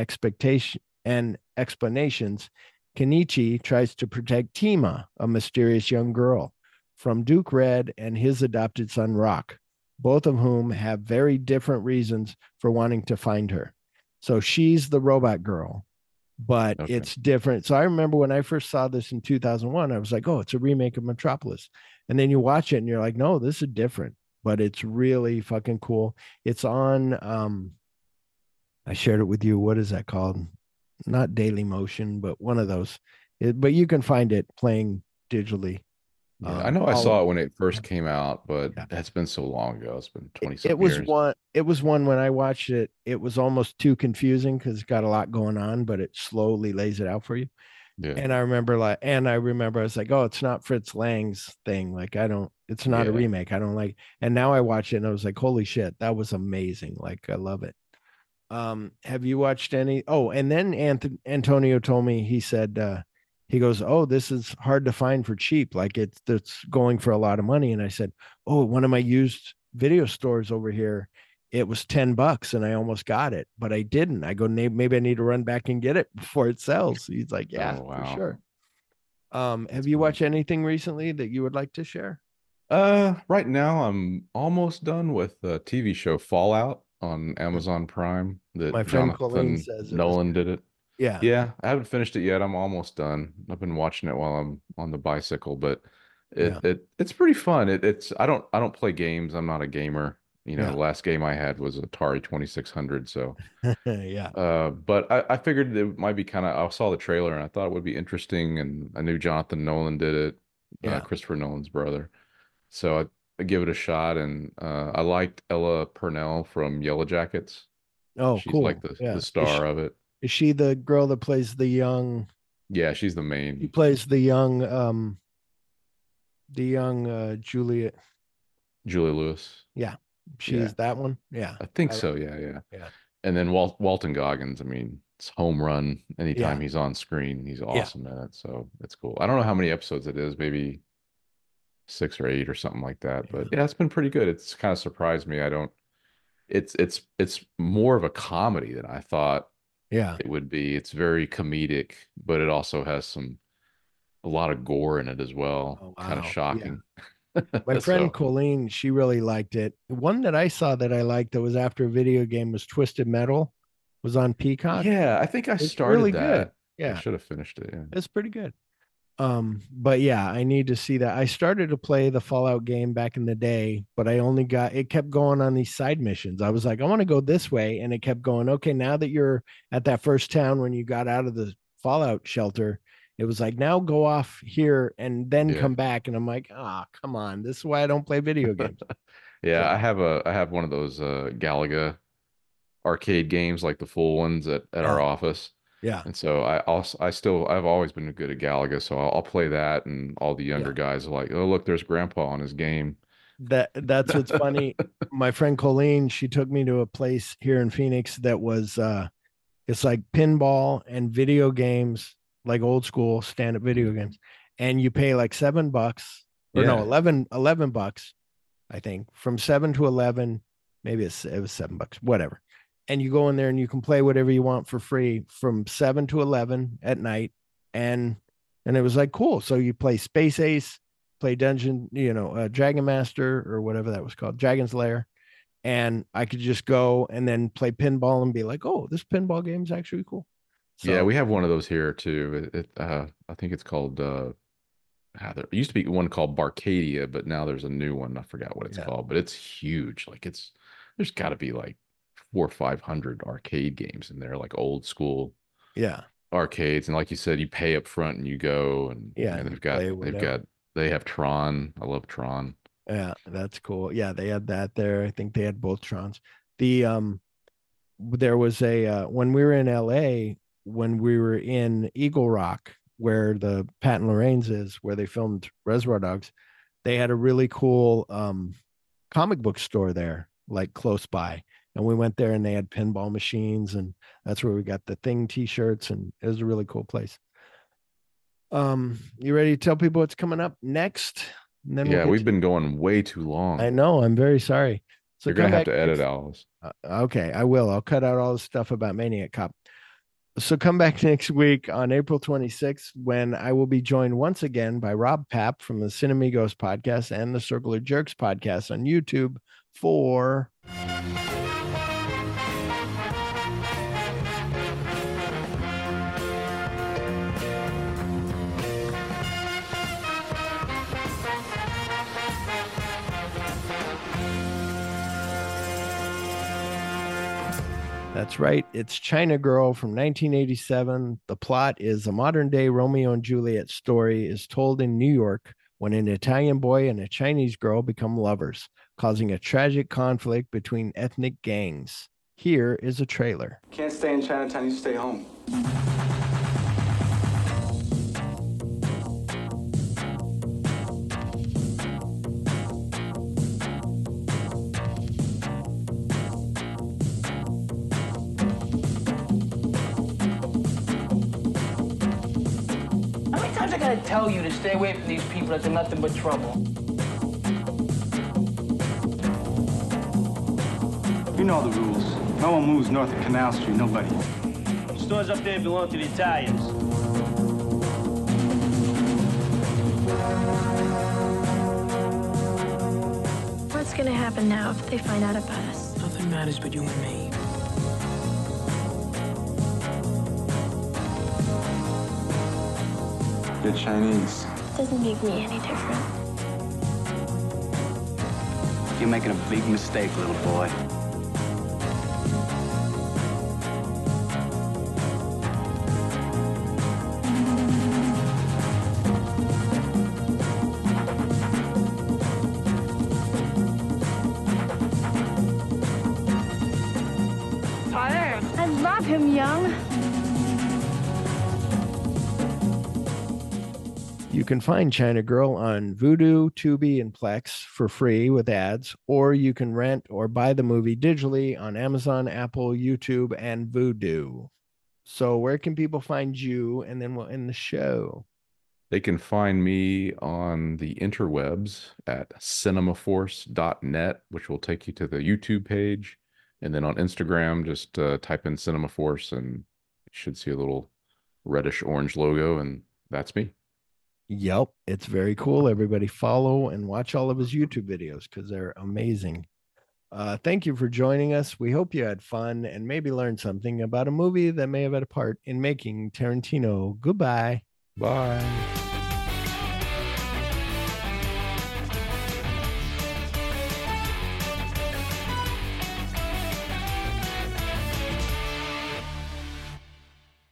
explanations, Kenichi tries to protect Tima, a mysterious young girl, from Duke Red and his adopted son Rock, both of whom have very different reasons for wanting to find her. So she's the robot girl, but Okay. it's different. So I remember when I first saw this in 2001, I was like, oh, it's a remake of Metropolis. And then you watch it and you're like, no, this is different, but it's really fucking cool. It's on, I shared it with you. What is that called? Not Daily Motion, but one of those. But you can find it playing digitally. Yeah, I know I saw it when it first yeah. came out, but Yeah. that's been so long ago. It's been 20 It something was years. one. It was one when I watched it. It was almost too confusing because it's got a lot going on, but it slowly lays it out for you. Yeah. And I remember I was like, oh, it's not Fritz Lang's thing. Like, it's not a Yeah. remake. I don't like. And now I watch it and I was like, holy shit, that was amazing. Like, I love it. Have you watched any? Oh, and then Antonio told me, he said, he goes, oh, this is hard to find for cheap. Like it's going for a lot of money. And I said, oh, one of my used video stores over here, it was $10 and I almost got it, but I didn't. I go, maybe I need to run back and get it before it sells. He's like, yeah, Oh, for wow. sure. That's Have you funny. watched anything recently that you would like to share? Right now I'm almost done with the TV show Fallout on Amazon Prime My that friend Colleen Jonathan says it was Nolan good. did it. Yeah. Yeah, I haven't finished it yet. I'm almost done. I've been watching it while I'm on the bicycle, but Yeah. it's pretty fun. It's I don't play games. I'm not a gamer. You know, Yeah. the last game I had was Atari 2600, so Yeah. but I figured it might be kind of, I saw the trailer and I thought it would be interesting, and I knew Jonathan Nolan did it, Yeah. Christopher Nolan's brother. So I give it a shot, and I liked Ella Purnell from Yellow Jackets. Oh, She's like cool. the Yeah. star of it. Is she the girl that plays the young? Yeah, she's the She main plays the young Juliet. Julia Lewis. Yeah, Yeah, she's that one. Yeah, I think I so. like. Yeah, yeah. Yeah, And then Walton Goggins. I mean, it's home run anytime yeah, he's on screen. He's yeah, awesome in it. So it's cool. I don't know how many episodes it is. Maybe 6 or 8 or something like that. yeah, But yeah, it's been pretty good. It's kind of surprised me. I don't. It's more of a comedy than I thought yeah. it would be. It's very comedic, but it also has a lot of gore in it as well. Oh Kind of wow, yeah. shocking. My friend So Colleen, she really liked it. One that I saw that I liked that was after a video game was Twisted Metal. Was on Peacock. yeah, I think I It's really started good. that. I Yeah, should have finished it. Yeah. it's pretty good. But yeah, I need to see that. I started to play the Fallout game back in the day, but I only got it kept going on these side missions. I was like, I want to go this way, and it kept going, okay, now that you're at that first town when you got out of the Fallout shelter, it was like, now go off here and then Yeah. come back. And I'm like, come on. This is why I don't play video games. Yeah, So I have one of those Galaga arcade games, like the full ones at our yeah, office. yeah, And so I've always been good at Galaga, so I'll play that, and all the younger yeah. guys are like, "Oh, look, there's Grandpa on his game." That's what's funny. My friend Colleen, she took me to a place here in Phoenix that was it's like pinball and video games, like old school stand-up video games. And you pay like $7 or no, Yeah. 11 bucks, I think, from 7 to 11. Maybe it was $7, whatever. And you go in there and you can play whatever you want for free from 7 to 11 at night. And it was like cool. So you play Space Ace, play Dungeon, Dragon Master or whatever that was called, Dragon's Lair. And I could just go and then play pinball and be like, oh, this pinball game is actually cool. Yeah, So we have one of those here too. I think it's called there used to be one called Barcadia, but now there's a new one. I forgot what it's yeah, called, but it's huge. Like there's got to be like 400 or 500 arcade games in there, like old school yeah, arcades. And like you said, you pay up front and you go, yeah. and And you play whatever. they have Tron. I love Tron. Yeah, that's cool. Yeah, they had that there. I think they had both Trons. The there was a when we were in LA, when we were in Eagle Rock, where the Pat and Lorraine's is, where they filmed Reservoir Dogs, they had a really cool comic book store there, like close by. And we went there and they had pinball machines, and that's where we got the Thing t-shirts, and it was a really cool place. You ready to tell people what's coming up next? And then Yeah, we'll we've get been going way too I long. know, I'm very sorry. So You're gonna come have back to edit, next- Alice. Okay, I will. I'll cut out all the stuff about Maniac Cop. So come back next week on April 26th when I will be joined once again by Rob Papp from the Cinemigos podcast and the Circular Jerks podcast on YouTube for That's right. It's China Girl from 1987. The plot is a modern day Romeo and Juliet story is told in New York when an Italian boy and a Chinese girl become lovers, causing a tragic conflict between ethnic gangs. Here is a trailer. Can't stay in Chinatown, you stay home. How many times I gotta tell you to stay away from these people that do nothing but trouble? You know the rules. No one moves north of Canal Street, nobody. Stores up there belong to the Italians. What's gonna happen now if they find out about us? Nothing matters but you and me. You're Chinese. Doesn't make me any different. You're making a big mistake, little boy. Father, I love him, Young. You can find China Girl on Vudu, Tubi, and Plex for free with ads, or you can rent or buy the movie digitally on Amazon, Apple, YouTube, and Vudu. So where can people find you? And then we'll end the show. They can find me on the interwebs at cinemaforce.net, which will take you to the YouTube page. And then on Instagram, just type in Cinemaforce and you should see a little reddish orange logo, and that's me. Yep, it's very cool. Everybody follow and watch all of his YouTube videos because they're amazing. Thank you for joining us. We hope you had fun and maybe learned something about a movie that may have had a part in making Tarantino. Goodbye. Bye.